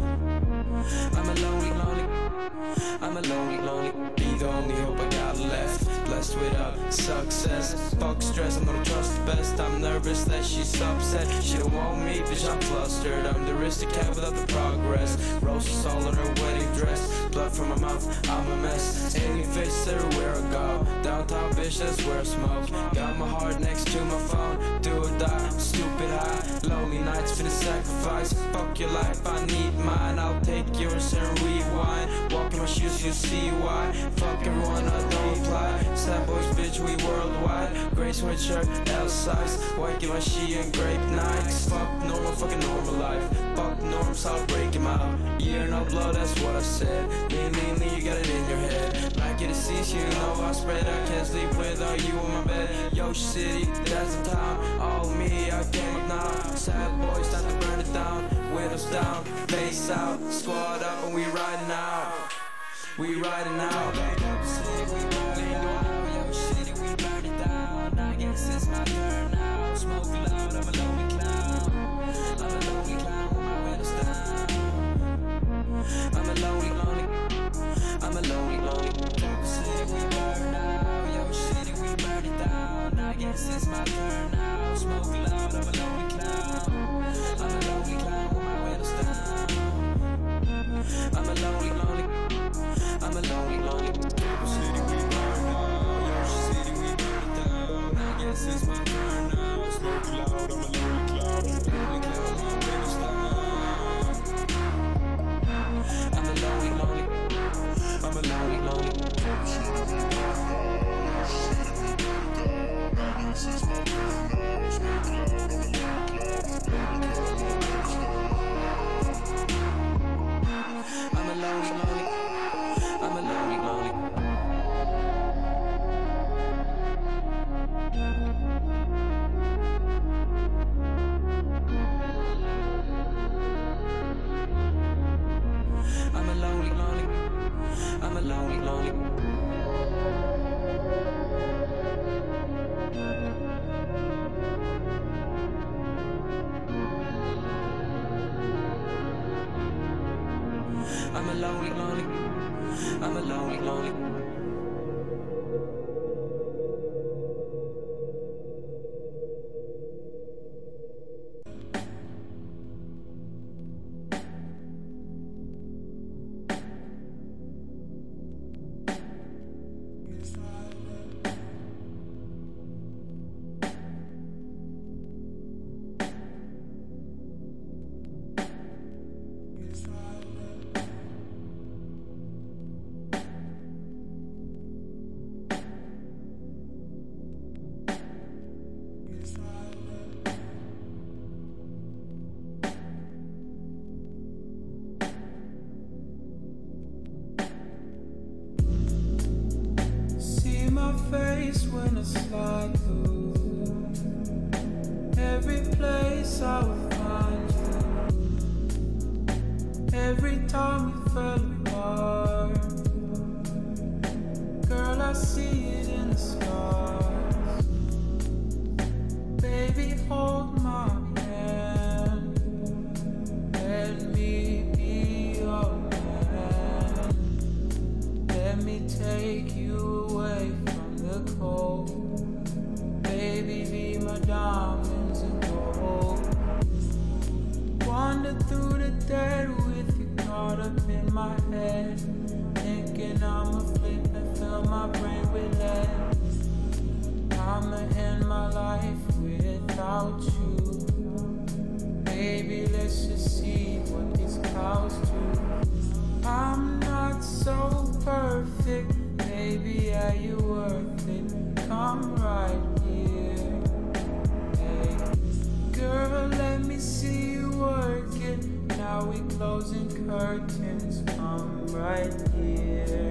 I'm a lonely, lonely. I'm a lonely, lonely. Be the only hope I got left. Blessed without success. Fuck stress, I'm gonna trust the best. I'm nervous that she's upset. She don't want me, bitch, I'm flustered. I'm the aristocrat without the progress. Roses all on her wedding dress. Blood from my mouth, I'm a mess. Any face everywhere I go. Downtown, bitch, that's where I smoke. Got my heart next to my phone. Do or die, stupid high. Lonely nights for the sacrifice. Fuck your life, I need mine. I'll take yours and rewind. Walk in my shoes, you see why. Fuck everyone, I don't apply. Sad boys, bitch, we worldwide. Grey sweatshirt, L size. White give my she and grape Nikes. Fuck normal, fucking normal life. Fuck norms, I'll break him out. Yeah, no blood, that's what I said. Me, me, me, you got it in your head. Like it is you know I spread. I can't sleep without you in my bed. Yo, city, that's the time. All me, I came up now. Sad boys, time to burn it down. Windows down, face out. Squad up and we riding out. We riding out. Yo, city, we burn it down. Yo, city, we burn it down. I guess it's my turn now. Smoke loud, I'm a lonely clown. I'm a lonely clown with my windows down. I'm a lonely, lonely. I'm a lonely, lonely. Yo, city, we burn out. Yo, city, we burn it down. I guess it's my turn now. Smoke loud, I'm a lonely clown. I'm a lonely clown with my windows down. I'm a lonely, lonely. I'm a lonely, lonely. Yo, city, we burn out. Yo, city, we burn it down. I guess it's my turn now. Smoke loud, I'm a lonely clown. Lonely clown, my windows down. I'm a lonely, lonely. I'm a lonely, lonely. I'm a lonely, lonely. I'm a lonely, lonely. I'm a lonely, lonely. I'm a lonely, lonely. I'm a lonely, lonely. I'm a lonely, lonely. Face when I slide through every place I would find you. Every time we fell apart, girl, I see it in the stars. Baby, hold my hand. Let me be your man. Let me take you away from the cold. Baby, be my diamonds and gold. Wander through the dead with you caught up in my head. Thinking I'ma flip and fill my brain with lead. I'ma end my life without you. Baby, let's just see what these clouds do. I'm not so perfect. Baby, are you worth it? Come right here. Hey, girl, let me see you work it. Now we closing curtains. Come right here.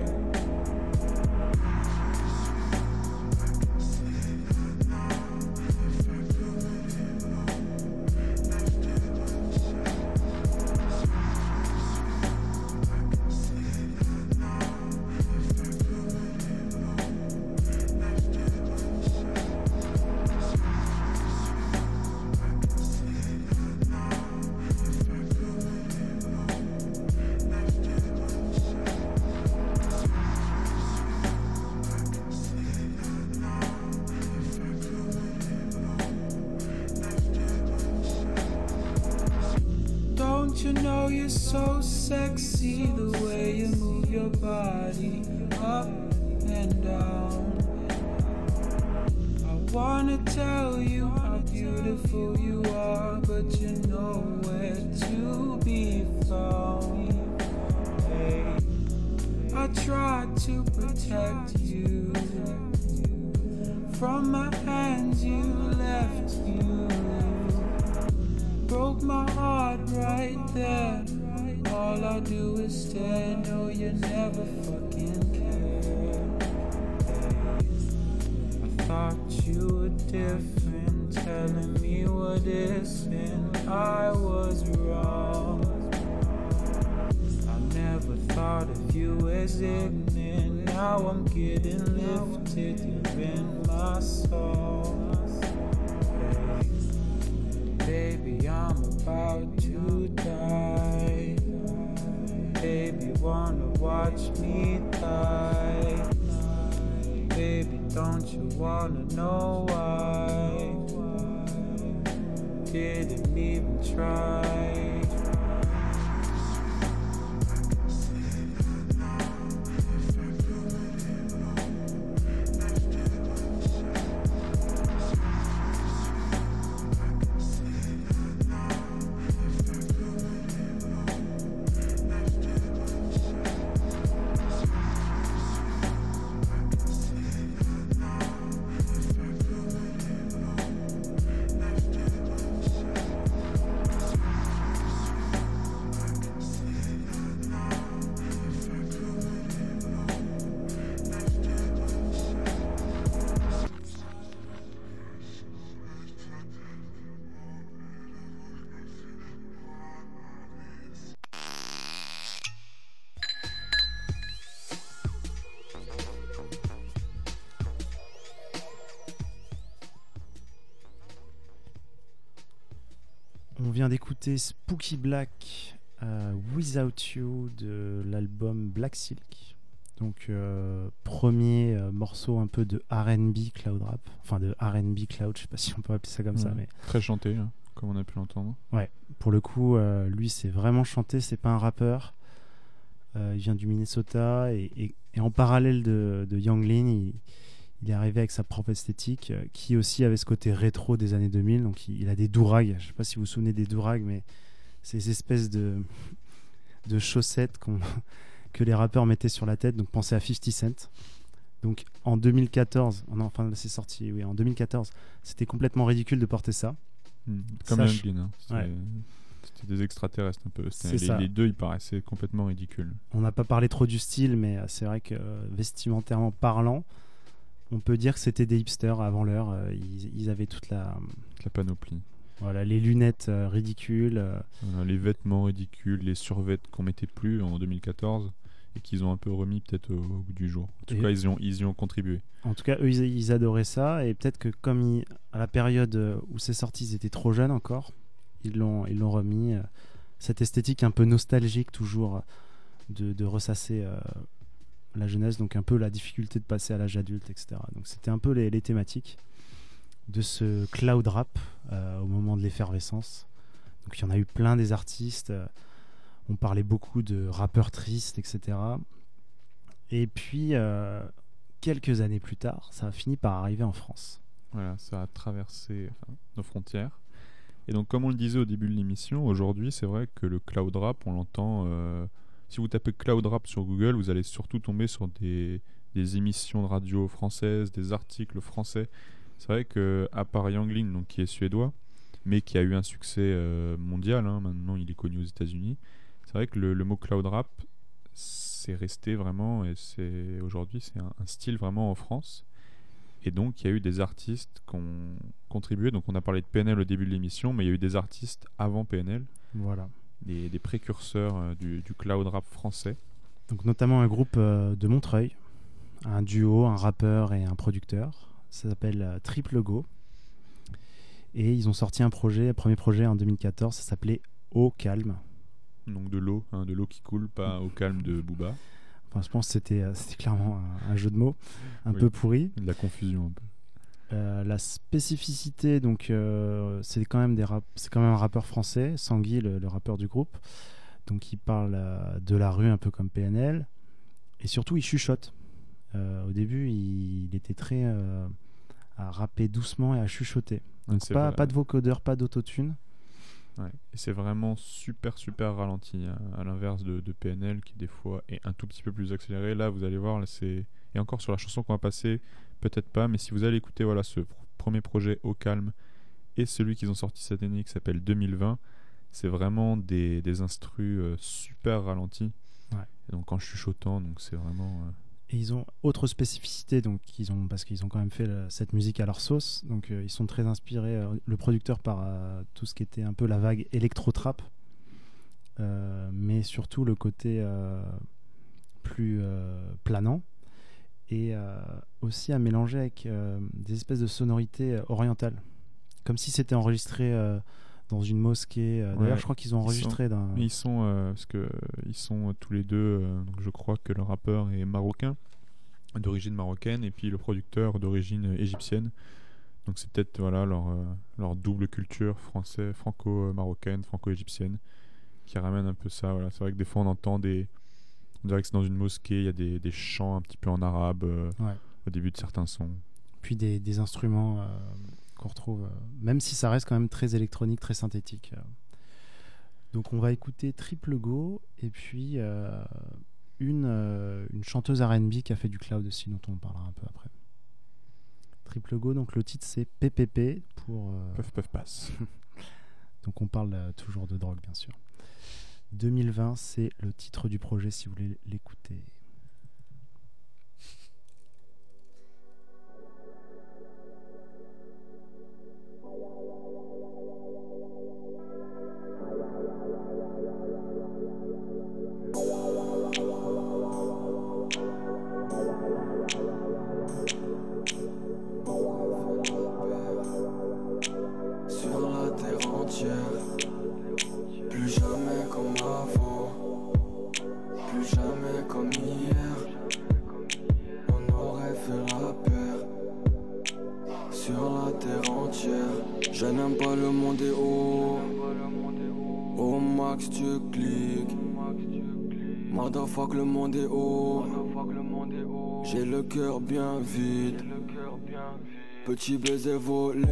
you know you're so sexy, the way you move your body up and down. I wanna tell you how beautiful you are, but you're nowhere to be found. Hey, I tried to protect you from my hands, you left you. Broke my heart right there. All I do is stare. No, you never fucking care. I thought you were different, telling me what isn't. I was wrong. I never thought of you as ignorant. Now I'm getting lifted. You're in my soul. Baby, I'm about to die. Baby, wanna watch me die. Baby, don't you wanna know why? Didn't even try. On vient d'écouter Spooky Black euh, Without You de l'album Black Silk. Donc euh, premier euh, morceau un peu de R and B cloud rap, enfin de R and B cloud, je sais pas si on peut appeler ça comme ouais, ça, mais très chanté, hein, comme on a pu l'entendre. Ouais, pour le coup, euh, lui c'est vraiment chanté, c'est pas un rappeur. Euh, il vient du Minnesota et, et, et en parallèle de, de Yang Lean, il, il est arrivé avec sa propre esthétique euh, qui aussi avait ce côté rétro des années deux mille. Donc il, il a des dourags, je sais pas si vous vous souvenez des dourags, mais ces espèces de, de chaussettes qu'on que les rappeurs mettaient sur la tête, donc pensez à fifty Cent. Donc en deux mille quatorze, non, enfin c'est sorti, oui, en deux mille quatorze, c'était complètement ridicule de porter ça. Mmh, comme Sach- Yang Lean, hein. C'était, ouais. c'était des extraterrestres un peu. C'est les, ça. les deux, ils paraissaient complètement ridicules. On n'a pas parlé trop du style, mais c'est vrai que euh, vestimentairement parlant, on peut dire que c'était des hipsters avant l'heure. Euh, ils, ils avaient toute la, toute la panoplie. Voilà, les lunettes euh, ridicules. Euh... Voilà, les vêtements ridicules, les survêtements qu'on mettait plus en deux mille quatorze et qu'ils ont un peu remis peut-être au, au bout du jour. En tout et cas, ils y, ont, ils y ont contribué. En tout cas, eux, ils, ils adoraient ça. Et peut-être que comme ils, à la période où c'est sorti, ils étaient trop jeunes encore, ils l'ont, ils l'ont remis. Euh, cette esthétique un peu nostalgique, toujours, de, de ressasser euh, la jeunesse. Donc un peu la difficulté de passer à l'âge adulte, et cetera. Donc c'était un peu les, les thématiques de ce cloud rap euh, au moment de l'effervescence. Donc il y en a eu plein des artistes, euh, on parlait beaucoup de rappeurs tristes, et cetera. Et puis euh, quelques années plus tard, ça a fini par arriver en France. Voilà, ça a traversé enfin, nos frontières. Et donc comme on le disait au début de l'émission, aujourd'hui c'est vrai que le cloud rap, on l'entend, euh, si vous tapez cloud rap sur Google, vous allez surtout tomber sur des, des émissions de radio françaises, des articles français. C'est vrai qu'à part Yang Lean, donc qui est suédois, mais qui a eu un succès euh, mondial, hein, maintenant il est connu aux États-Unis, c'est vrai que le, le mot cloud rap, c'est resté vraiment, et c'est, aujourd'hui c'est un, un style vraiment en France. Et donc il y a eu des artistes qui ont contribué, donc on a parlé de P N L au début de l'émission, mais il y a eu des artistes avant P N L, voilà. des, des précurseurs euh, du, du cloud rap français. Donc notamment un groupe euh, de Montreuil, un duo, un rappeur et un producteur. Ça s'appelle euh, Triple Go. Et ils ont sorti un projet, un premier projet en deux mille quatorze, ça s'appelait Au Calme. Donc de l'eau, hein, de l'eau qui coule, pas Au Calme de Booba. Enfin, je pense que c'était, euh, c'était clairement un, un jeu de mots un oui, peu pourri. De la confusion un peu. Euh, la spécificité, donc, euh, c'est quand même des rap- c'est quand même un rappeur français, Sanguy, le, le rappeur du groupe. Donc, il parle euh, de la rue un peu comme P N L, et surtout il chuchote. Euh, au début, il, il était très euh, à rapper doucement et à chuchoter. Donc, Ouais, pas, vrai. pas de vocodeur, pas d'autotune. Ouais. Et c'est vraiment super super ralenti, hein, à l'inverse de, de P N L qui des fois est un tout petit peu plus accéléré. Là, vous allez voir, là, c'est et encore sur la chanson qu'on va passer, peut-être pas, mais si vous allez écouter voilà ce pr- premier projet Au Calme et celui qu'ils ont sorti cette année qui s'appelle deux mille vingt, c'est vraiment des, des instrus euh, super ralentis. Ouais. Et donc en chuchotant, donc c'est vraiment. Euh... Et ils ont autre spécificité, donc ils ont parce qu'ils ont quand même fait la, cette musique à leur sauce. Donc euh, ils sont très inspirés, euh, le producteur par euh, tout ce qui était un peu la vague électro-trap, euh, mais surtout le côté euh, plus euh, planant. Et euh, aussi à mélanger avec euh, des espèces de sonorités euh, orientales, comme si c'était enregistré euh, dans une mosquée. Euh, D'ailleurs, Ouais, je crois qu'ils ont enregistré ils sont, dans. Ils sont euh, parce que euh, ils sont euh, tous les deux. Euh, donc je crois que le rappeur est marocain, d'origine marocaine, et puis le producteur d'origine égyptienne. Donc c'est peut-être voilà leur euh, leur double culture français, franco-marocaine, franco-égyptienne, qui ramène un peu ça. Voilà, c'est vrai que des fois on entend des On dirait que c'est dans une mosquée, il y a des, des chants un petit peu en arabe euh, Ouais. au début de certains sons. Puis des, des instruments euh, qu'on retrouve, euh, même si ça reste quand même très électronique, très synthétique. euh. Donc on va écouter Triple Go et puis euh, une, euh, une chanteuse R and B qui a fait du cloud aussi, dont on parlera un peu après. Triple Go, donc le titre c'est P P P pour... Euh... Puff Puff Pass. Donc on parle euh, toujours de drogue bien sûr. deux mille vingt, c'est le titre du projet si vous voulez l'écouter. Sur la terre entière, plus jamais comme avant, plus jamais comme hier. On aurait fait la paire. Sur la terre entière, je n'aime pas le monde est haut. Au max tu cliques. Motherfuck le monde est haut. J'ai le cœur bien vide. Petit baiser volé.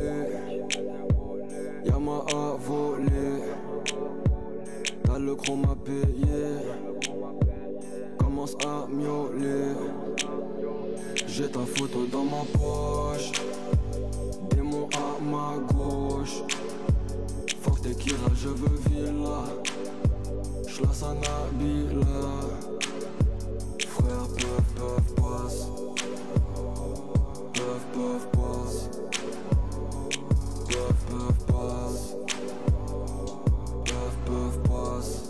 Yamaha volé. T'as le chrome à payer. Commence à miauler. J'ai ta photo dans ma poche. Démon à ma gauche. Fuck tequila, je veux villa. J'lasse un Nabila. Frère, puff, puff, passe. Puff, puff, passe. Puff, puff, passe. Puff, puff, passe.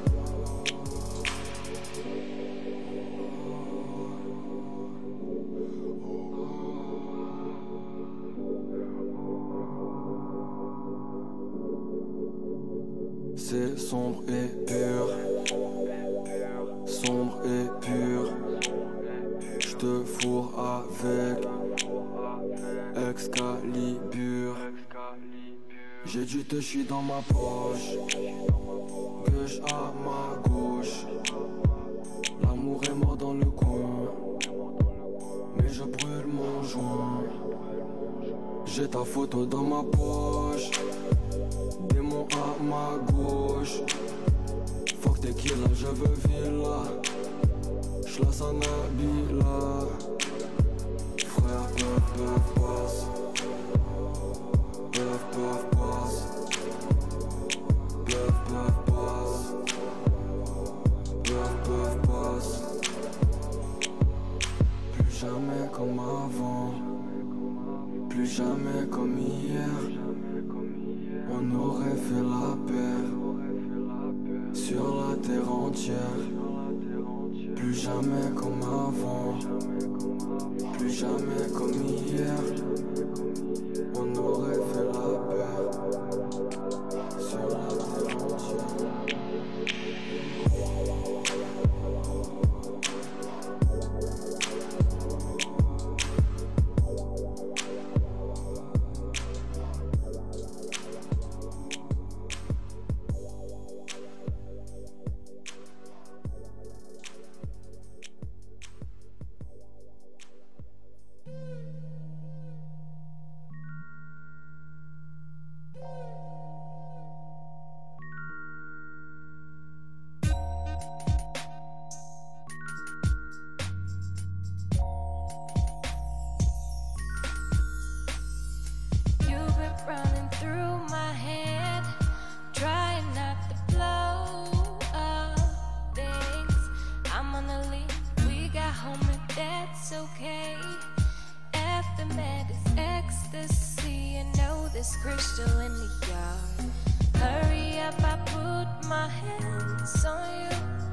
C'est sombre et pur. Sombre et pur. J'te fourre avec Excalibur. J'ai du touchy dans ma poche. Gauche à ma gauche. L'amour est mort dans le coin. Mais je brûle mon joint. J'ai ta photo dans ma poche. Démon à ma gauche. Fuck tequila, je veux villa. J'lasse un Nabila. Frère, puff, puff, passe. Puff, puff, passe. Puff, puff, passe. Puff, puff, passe. Plus jamais comme avant. Plus jamais comme hier. On aurait fait la paire. Sur la terre entière. Plus jamais comme avant. Plus jamais comme hier. On aurait fait la paire. Sur la terre entière. my hands on you.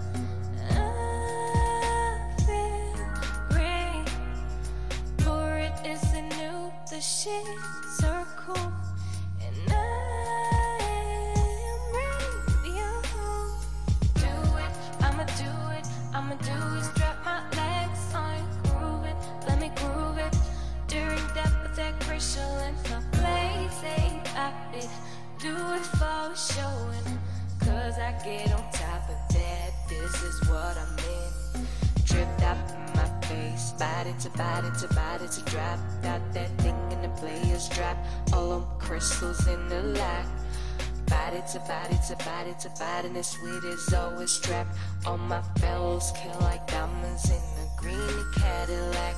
I feel great. For it isn't new, the sheets are cool. And I am radio. Do it, I'ma do it, I'ma do it. Strap my legs on you, groove it, let me groove it. During that pathetic crucial and my place ain't it. Do it for showing, cause I get on top of that. This is what I'm in. Tripped up in my face, body to body to body to drop. Got that thing in the player's drop. All on crystals in the lock. Body to body to body to body, and the sweet is always trapped. All my fellows kill like diamonds in a green Cadillac.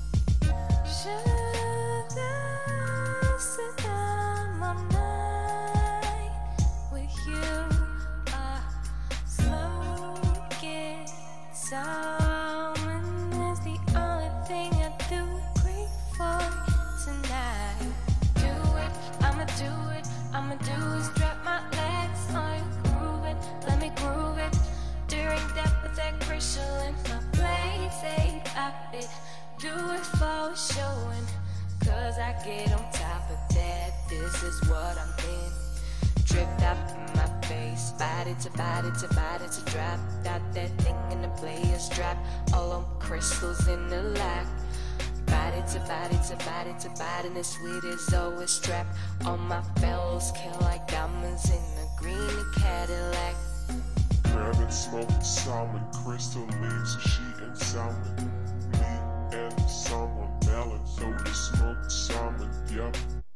Should I sit down all night with you? I smoke it so, and it's the only thing I do agree for tonight. Do it, I'ma do it, I'ma do it. Strap my legs on you, groove it, let me groove it. During that pathetic crucial and my blades ain't up it. Do it for showing, cause I get on top of that. This is what I'm in. Dripped up in my face, body to body to body to drop. Got that thing in the player's drop. All on crystals in the lock. Body to body to body to body, and the sweet is always trapped. All my fellows kill like diamonds in a green Cadillac. Grab and smoke salmon, crystal leaves, she and salmon. And someone melon, so the smoked salmon, yep.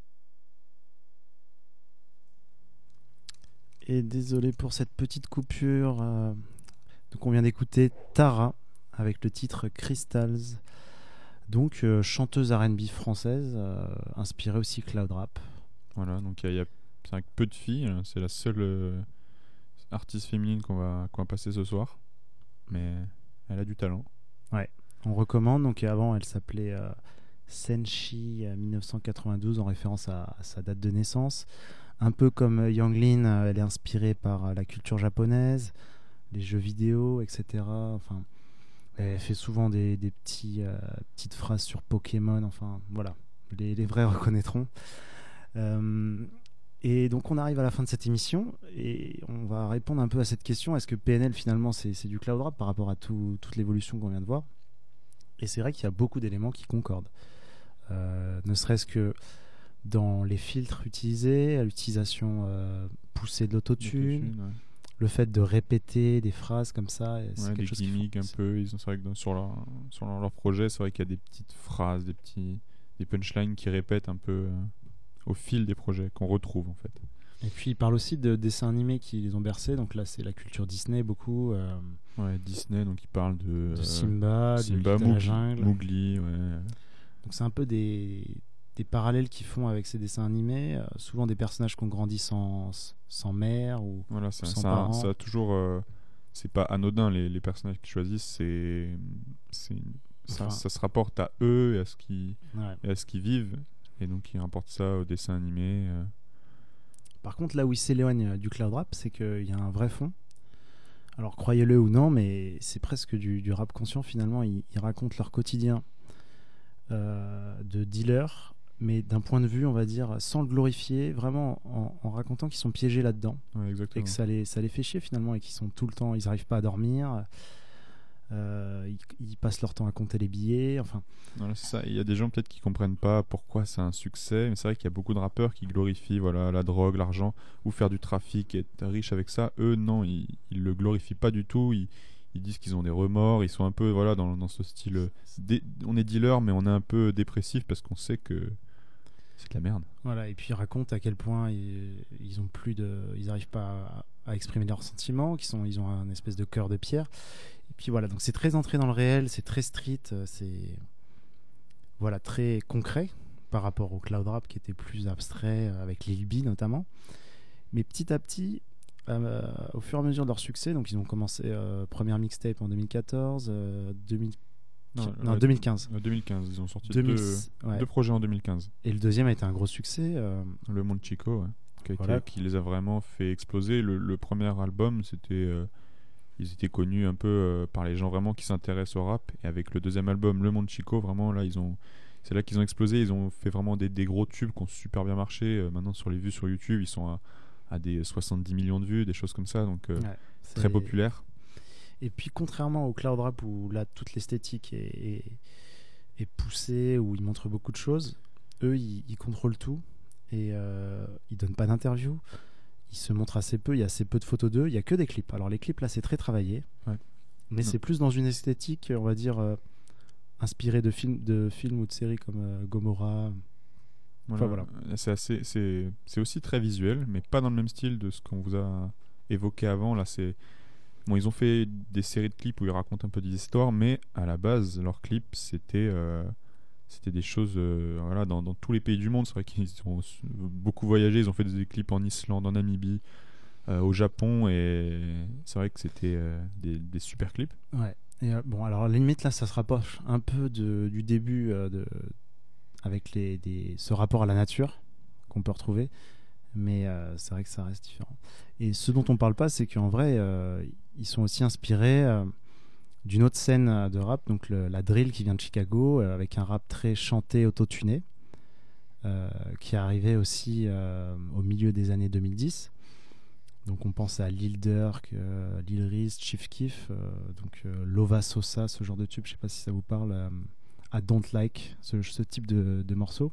Et désolé pour cette petite coupure. Euh, donc on vient d'écouter Tara avec le titre Crystals. Donc euh, chanteuse R and B française, euh, inspirée aussi cloud rap. Voilà, donc il y, y a c'est avec peu de filles, c'est la seule euh, artiste féminine qu'on va, qu'on va passer ce soir. Mais elle a du talent. Ouais. On recommande, donc avant elle s'appelait euh, Senshi euh, mille neuf cent quatre-vingt-douze en référence à, à sa date de naissance. Un peu comme euh, Yang Lin, euh, elle est inspirée par euh, la culture japonaise, les jeux vidéo, et cetera. Enfin, elle fait souvent des, des petits, euh, petites phrases sur Pokémon, enfin voilà, les, les vrais reconnaîtront. Euh, et donc on arrive à la fin de cette émission et on va répondre un peu à cette question, est-ce que P N L finalement c'est, c'est du cloud rap par rapport à tout, toute l'évolution qu'on vient de voir? Et c'est vrai qu'il y a beaucoup d'éléments qui concordent. Euh, ne serait-ce que dans les filtres utilisés, à l'utilisation euh, poussée de l'autotune, L'autotune, ouais. Le fait de répéter des phrases comme ça. C'est ouais, quelque des chose gimmicks un peu. Ils ont, c'est vrai que dans, sur, leur, sur leur, leur projet, c'est vrai qu'il y a des petites phrases, des, petits, des punchlines qui répètent un peu euh, au fil des projets, qu'on retrouve en fait. Et puis ils parlent aussi de dessins animés qui les ont bercés. Donc là, c'est la culture Disney beaucoup. Euh, ouais, Disney, donc ils parlent de, de Simba, euh, Simba, de Mougli, la jungle. Mougli, ouais. Donc c'est un peu des, des parallèles qu'ils font avec ces dessins animés. Euh, souvent des personnages qui ont grandi sans, sans mère ou, voilà, ou ça, sans ça, parents. ça a toujours. Euh, c'est pas anodin les, les personnages qu'ils choisissent. C'est, c'est ça, Enfin, ça se rapporte à eux et à ce qu'ils, ouais. et à ce qu'ils vivent. Et donc ils rapportent ça au dessin animé. Euh. Par contre, là où il s'éloigne du cloud rap, c'est qu'il y a un vrai fond. Alors croyez-le ou non, mais c'est presque du, du rap conscient finalement. Ils, ils racontent leur quotidien euh, de dealers, mais d'un point de vue, on va dire, sans le glorifier, vraiment en, en racontant qu'ils sont piégés là-dedans. Ouais, exactement. Et que ça les, ça les fait chier finalement, et qu'ils sont tout le temps, ils n'arrivent pas à dormir. Euh, ils, ils passent leur temps à compter les billets. Enfin, voilà, c'est ça. Il y a des gens peut-être qui comprennent pas pourquoi c'est un succès, mais c'est vrai qu'il y a beaucoup de rappeurs qui glorifient voilà, la drogue, l'argent, ou faire du trafic et être riche avec ça. Eux, non, ils, ils le glorifient pas du tout. Ils, ils disent qu'ils ont des remords. Ils sont un peu voilà, dans, dans ce style. Dé- on est dealer, mais on est un peu dépressif parce qu'on sait que c'est de la merde. Voilà, et puis ils racontent à quel point ils, ils ont plus de, ils n'arrivent pas à, à exprimer leurs sentiments, qu'ils sont, ils ont un espèce de cœur de pierre. Et puis voilà, donc c'est très entré dans le réel, c'est très street, c'est voilà très concret par rapport au cloud rap qui était plus abstrait avec Lil B notamment. Mais petit à petit, euh, au fur et à mesure de leur succès, donc ils ont commencé euh, première mixtape en deux mille quatorze, euh, deux mille Non, non euh, deux mille quinze. Euh, deux mille quinze, ils ont sorti deux mille deux, ouais. deux projets en deux mille quinze. Et le deuxième a été un gros succès. Euh, Le Monde Chico, ouais. qui, Voilà. qui, qui les a vraiment fait exploser. Le, le premier album, c'était, euh, ils étaient connus un peu euh, par les gens vraiment qui s'intéressent au rap. Et avec le deuxième album, Le Monde Chico, vraiment là, ils ont, c'est là qu'ils ont explosé. Ils ont fait vraiment des, des gros tubes qui ont super bien marché. Euh, maintenant, sur les vues sur YouTube, ils sont à, à des soixante-dix millions de vues, des choses comme ça. Donc, euh, Ouais, très c'est- populaire. Et puis contrairement au cloud rap où là toute l'esthétique est, est, est poussée, où ils montrent beaucoup de choses, eux ils, ils contrôlent tout et euh, ils donnent pas d'interview, ils se montrent assez peu, il y a assez peu de photos d'eux, il y a que des clips. Alors les clips là c'est très travaillé, Ouais. mais Non. c'est plus dans une esthétique on va dire euh, inspirée de films, de films ou de séries comme euh, Gomorrah. Enfin, voilà. Euh, C'est assez, c'est, c'est aussi très visuel, mais pas dans le même style de ce qu'on vous a évoqué avant. Là, c'est bon, ils ont fait des séries de clips où ils racontent un peu des histoires, mais à la base, leurs clips, c'était, euh, c'était des choses, euh, voilà, dans, dans tous les pays du monde. C'est vrai qu'ils ont s- beaucoup voyagé. Ils ont fait des clips en Islande, en Namibie, euh, au Japon, et c'est vrai que c'était euh, des, des super clips. Ouais. Et euh, bon, alors à la limite là, ça se rapproche un peu de, du début euh, de, avec les, des, ce rapport à la nature qu'on peut retrouver, mais euh, c'est vrai que ça reste différent. Et ce dont on parle pas, c'est qu'en vrai, euh, ils sont aussi inspirés euh, d'une autre scène euh, de rap, donc le- la drill qui vient de Chicago, euh, avec un rap très chanté, autotuné, euh, qui est arrivé aussi euh, au milieu des années deux mille dix. Donc on pense à Lil Durk, euh, Lil Reese, Chief Keef, euh, donc euh, Lova Sosa, ce genre de tube, je sais pas si ça vous parle, euh, à Don't Like, ce, ce type de, de morceaux.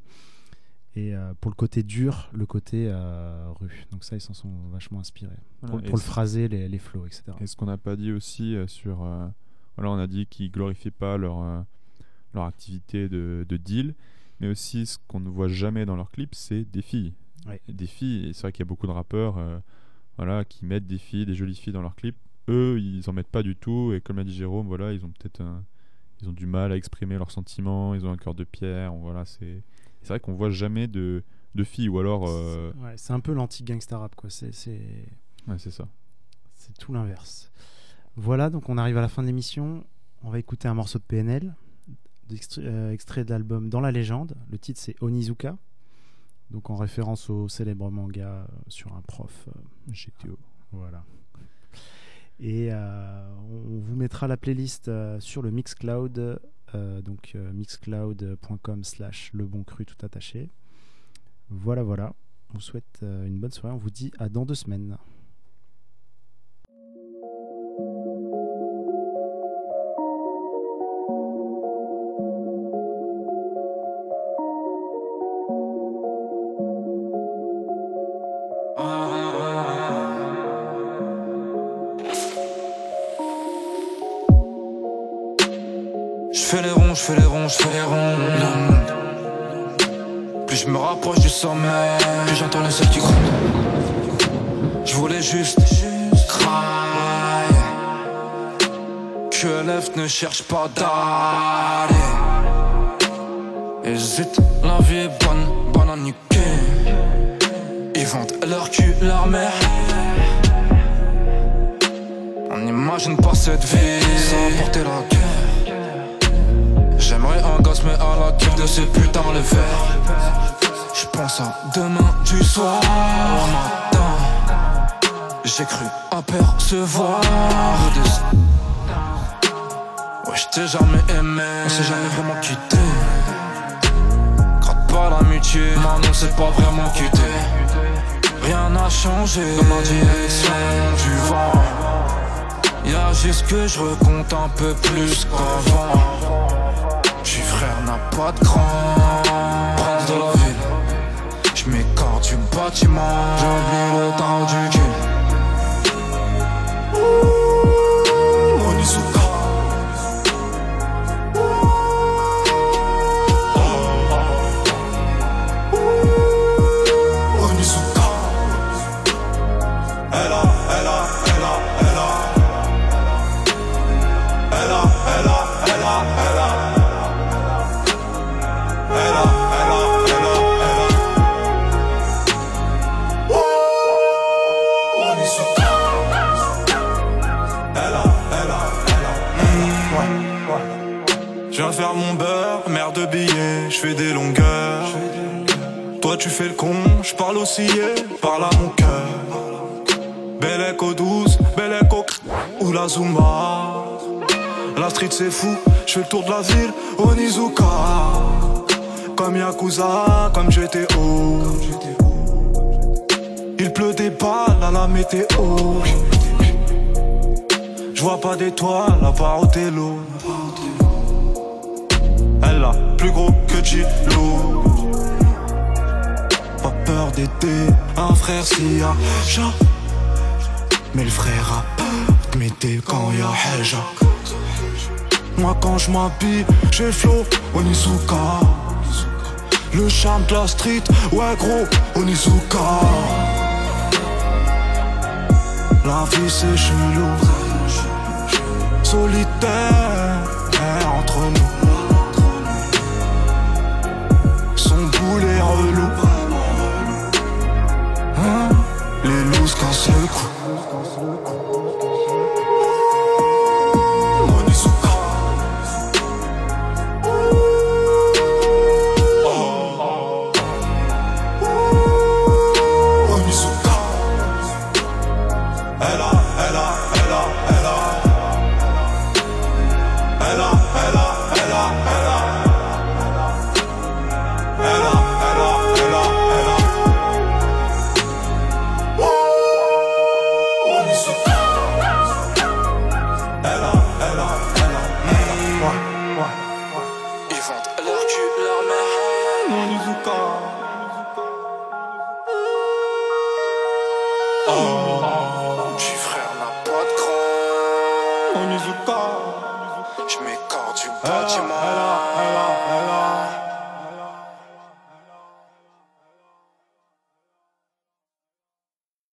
Et euh, pour le côté dur, le côté euh, rue. Donc ça, ils s'en sont vachement inspirés. Voilà. Pour, Et pour le c'est- phraser, les, les flows, et cetera. Et ce qu'on n'a pas dit aussi euh, sur... euh, voilà, on a dit qu'ils glorifient pas leur, euh, leur activité de, de deal, mais aussi ce qu'on ne voit jamais dans leurs clips, c'est des filles. Ouais. Des filles, et c'est vrai qu'il y a beaucoup de rappeurs euh, voilà, qui mettent des filles, des jolies filles dans leurs clips. Eux, ils en mettent pas du tout, et comme l'a dit Jérôme, voilà, ils ont peut-être un- ils ont du mal à exprimer leurs sentiments, ils ont un cœur de pierre, voilà, c'est... C'est vrai qu'on voit jamais de, de filles, ou alors... euh, Ouais, c'est un peu l'anti-gangsta rap, quoi. C'est, c'est... Ouais, c'est ça. C'est tout l'inverse. Voilà, donc on arrive à la fin de l'émission. On va écouter un morceau de P N L, d'extrait, euh, extrait de l'album Dans la légende. Le titre c'est Onizuka, donc en référence au célèbre manga euh, sur un prof euh, G T O. Voilà. Et euh, on vous mettra la playlist euh, sur le Mixcloud, euh, donc euh, mixcloud point com slash le bon cru tout attaché. Voilà, voilà. On vous souhaite euh, une bonne soirée. On vous dit à dans deux semaines. J'fais les ronds, j'fais les ronds, j'fais les ronds. Plus je me rapproche du sommet, plus j'entends le seul qui gronde. J'voulais juste cry. Que l'F ne cherche pas d'aller. Hésite, la vie est bonne, bonne à niquer. Ils vendent leur cul, leur mère. On n'imagine pas cette vie sans porter la guerre. J'aimerais un gosse mais à la tête de ces putains les verts. J'pense à demain du soir au matin. J'ai cru apercevoir des... Ouais j't'ai jamais aimé, on s'est jamais vraiment quitté. Gratte pas l'amitié, maintenant c'est pas vraiment quitté. Rien n'a changé dans ma direction du vent. Y'a juste que je recompte un peu plus qu'avant. J'suis frère, n'a pas de cran. Prince de la ville, j'm'écarte du bâtiment. J'oublie le temps du cul. Onizuka. Onizuka. Elle a, elle a, elle a, elle a. Elle a, elle a, elle a, elle a. Elle a, elle a, elle a, elle a. Oh, Onizuka. Elle a, elle a, elle a. Ouais, ouais. Je viens faire mon beurre, mère de billets, je fais des longueurs. Toi Toi tu fais le con, je parle osciller, parle à mon cœur. Belle écho douce, belle écho ou la Zumba. La street c'est fou, je fais le tour de la ville, Onizuka. Comme Yakuza, comme G T O. Il pleut des balles à la météo. Je vois pas d'étoiles à part au télo. Elle a plus gros que Gilo. Pas peur d'aider un frère s'il y a chat. Mais le frère a peur de m'aider quand y'a Heja. Moi quand je m'habille, j'ai flow Onizuka. Le charme de la street, ouais gros Onizuka. La vie c'est chelou, solitaire entre nous. Son boulet relou, hein, les looses qu'un seul coup. Oh.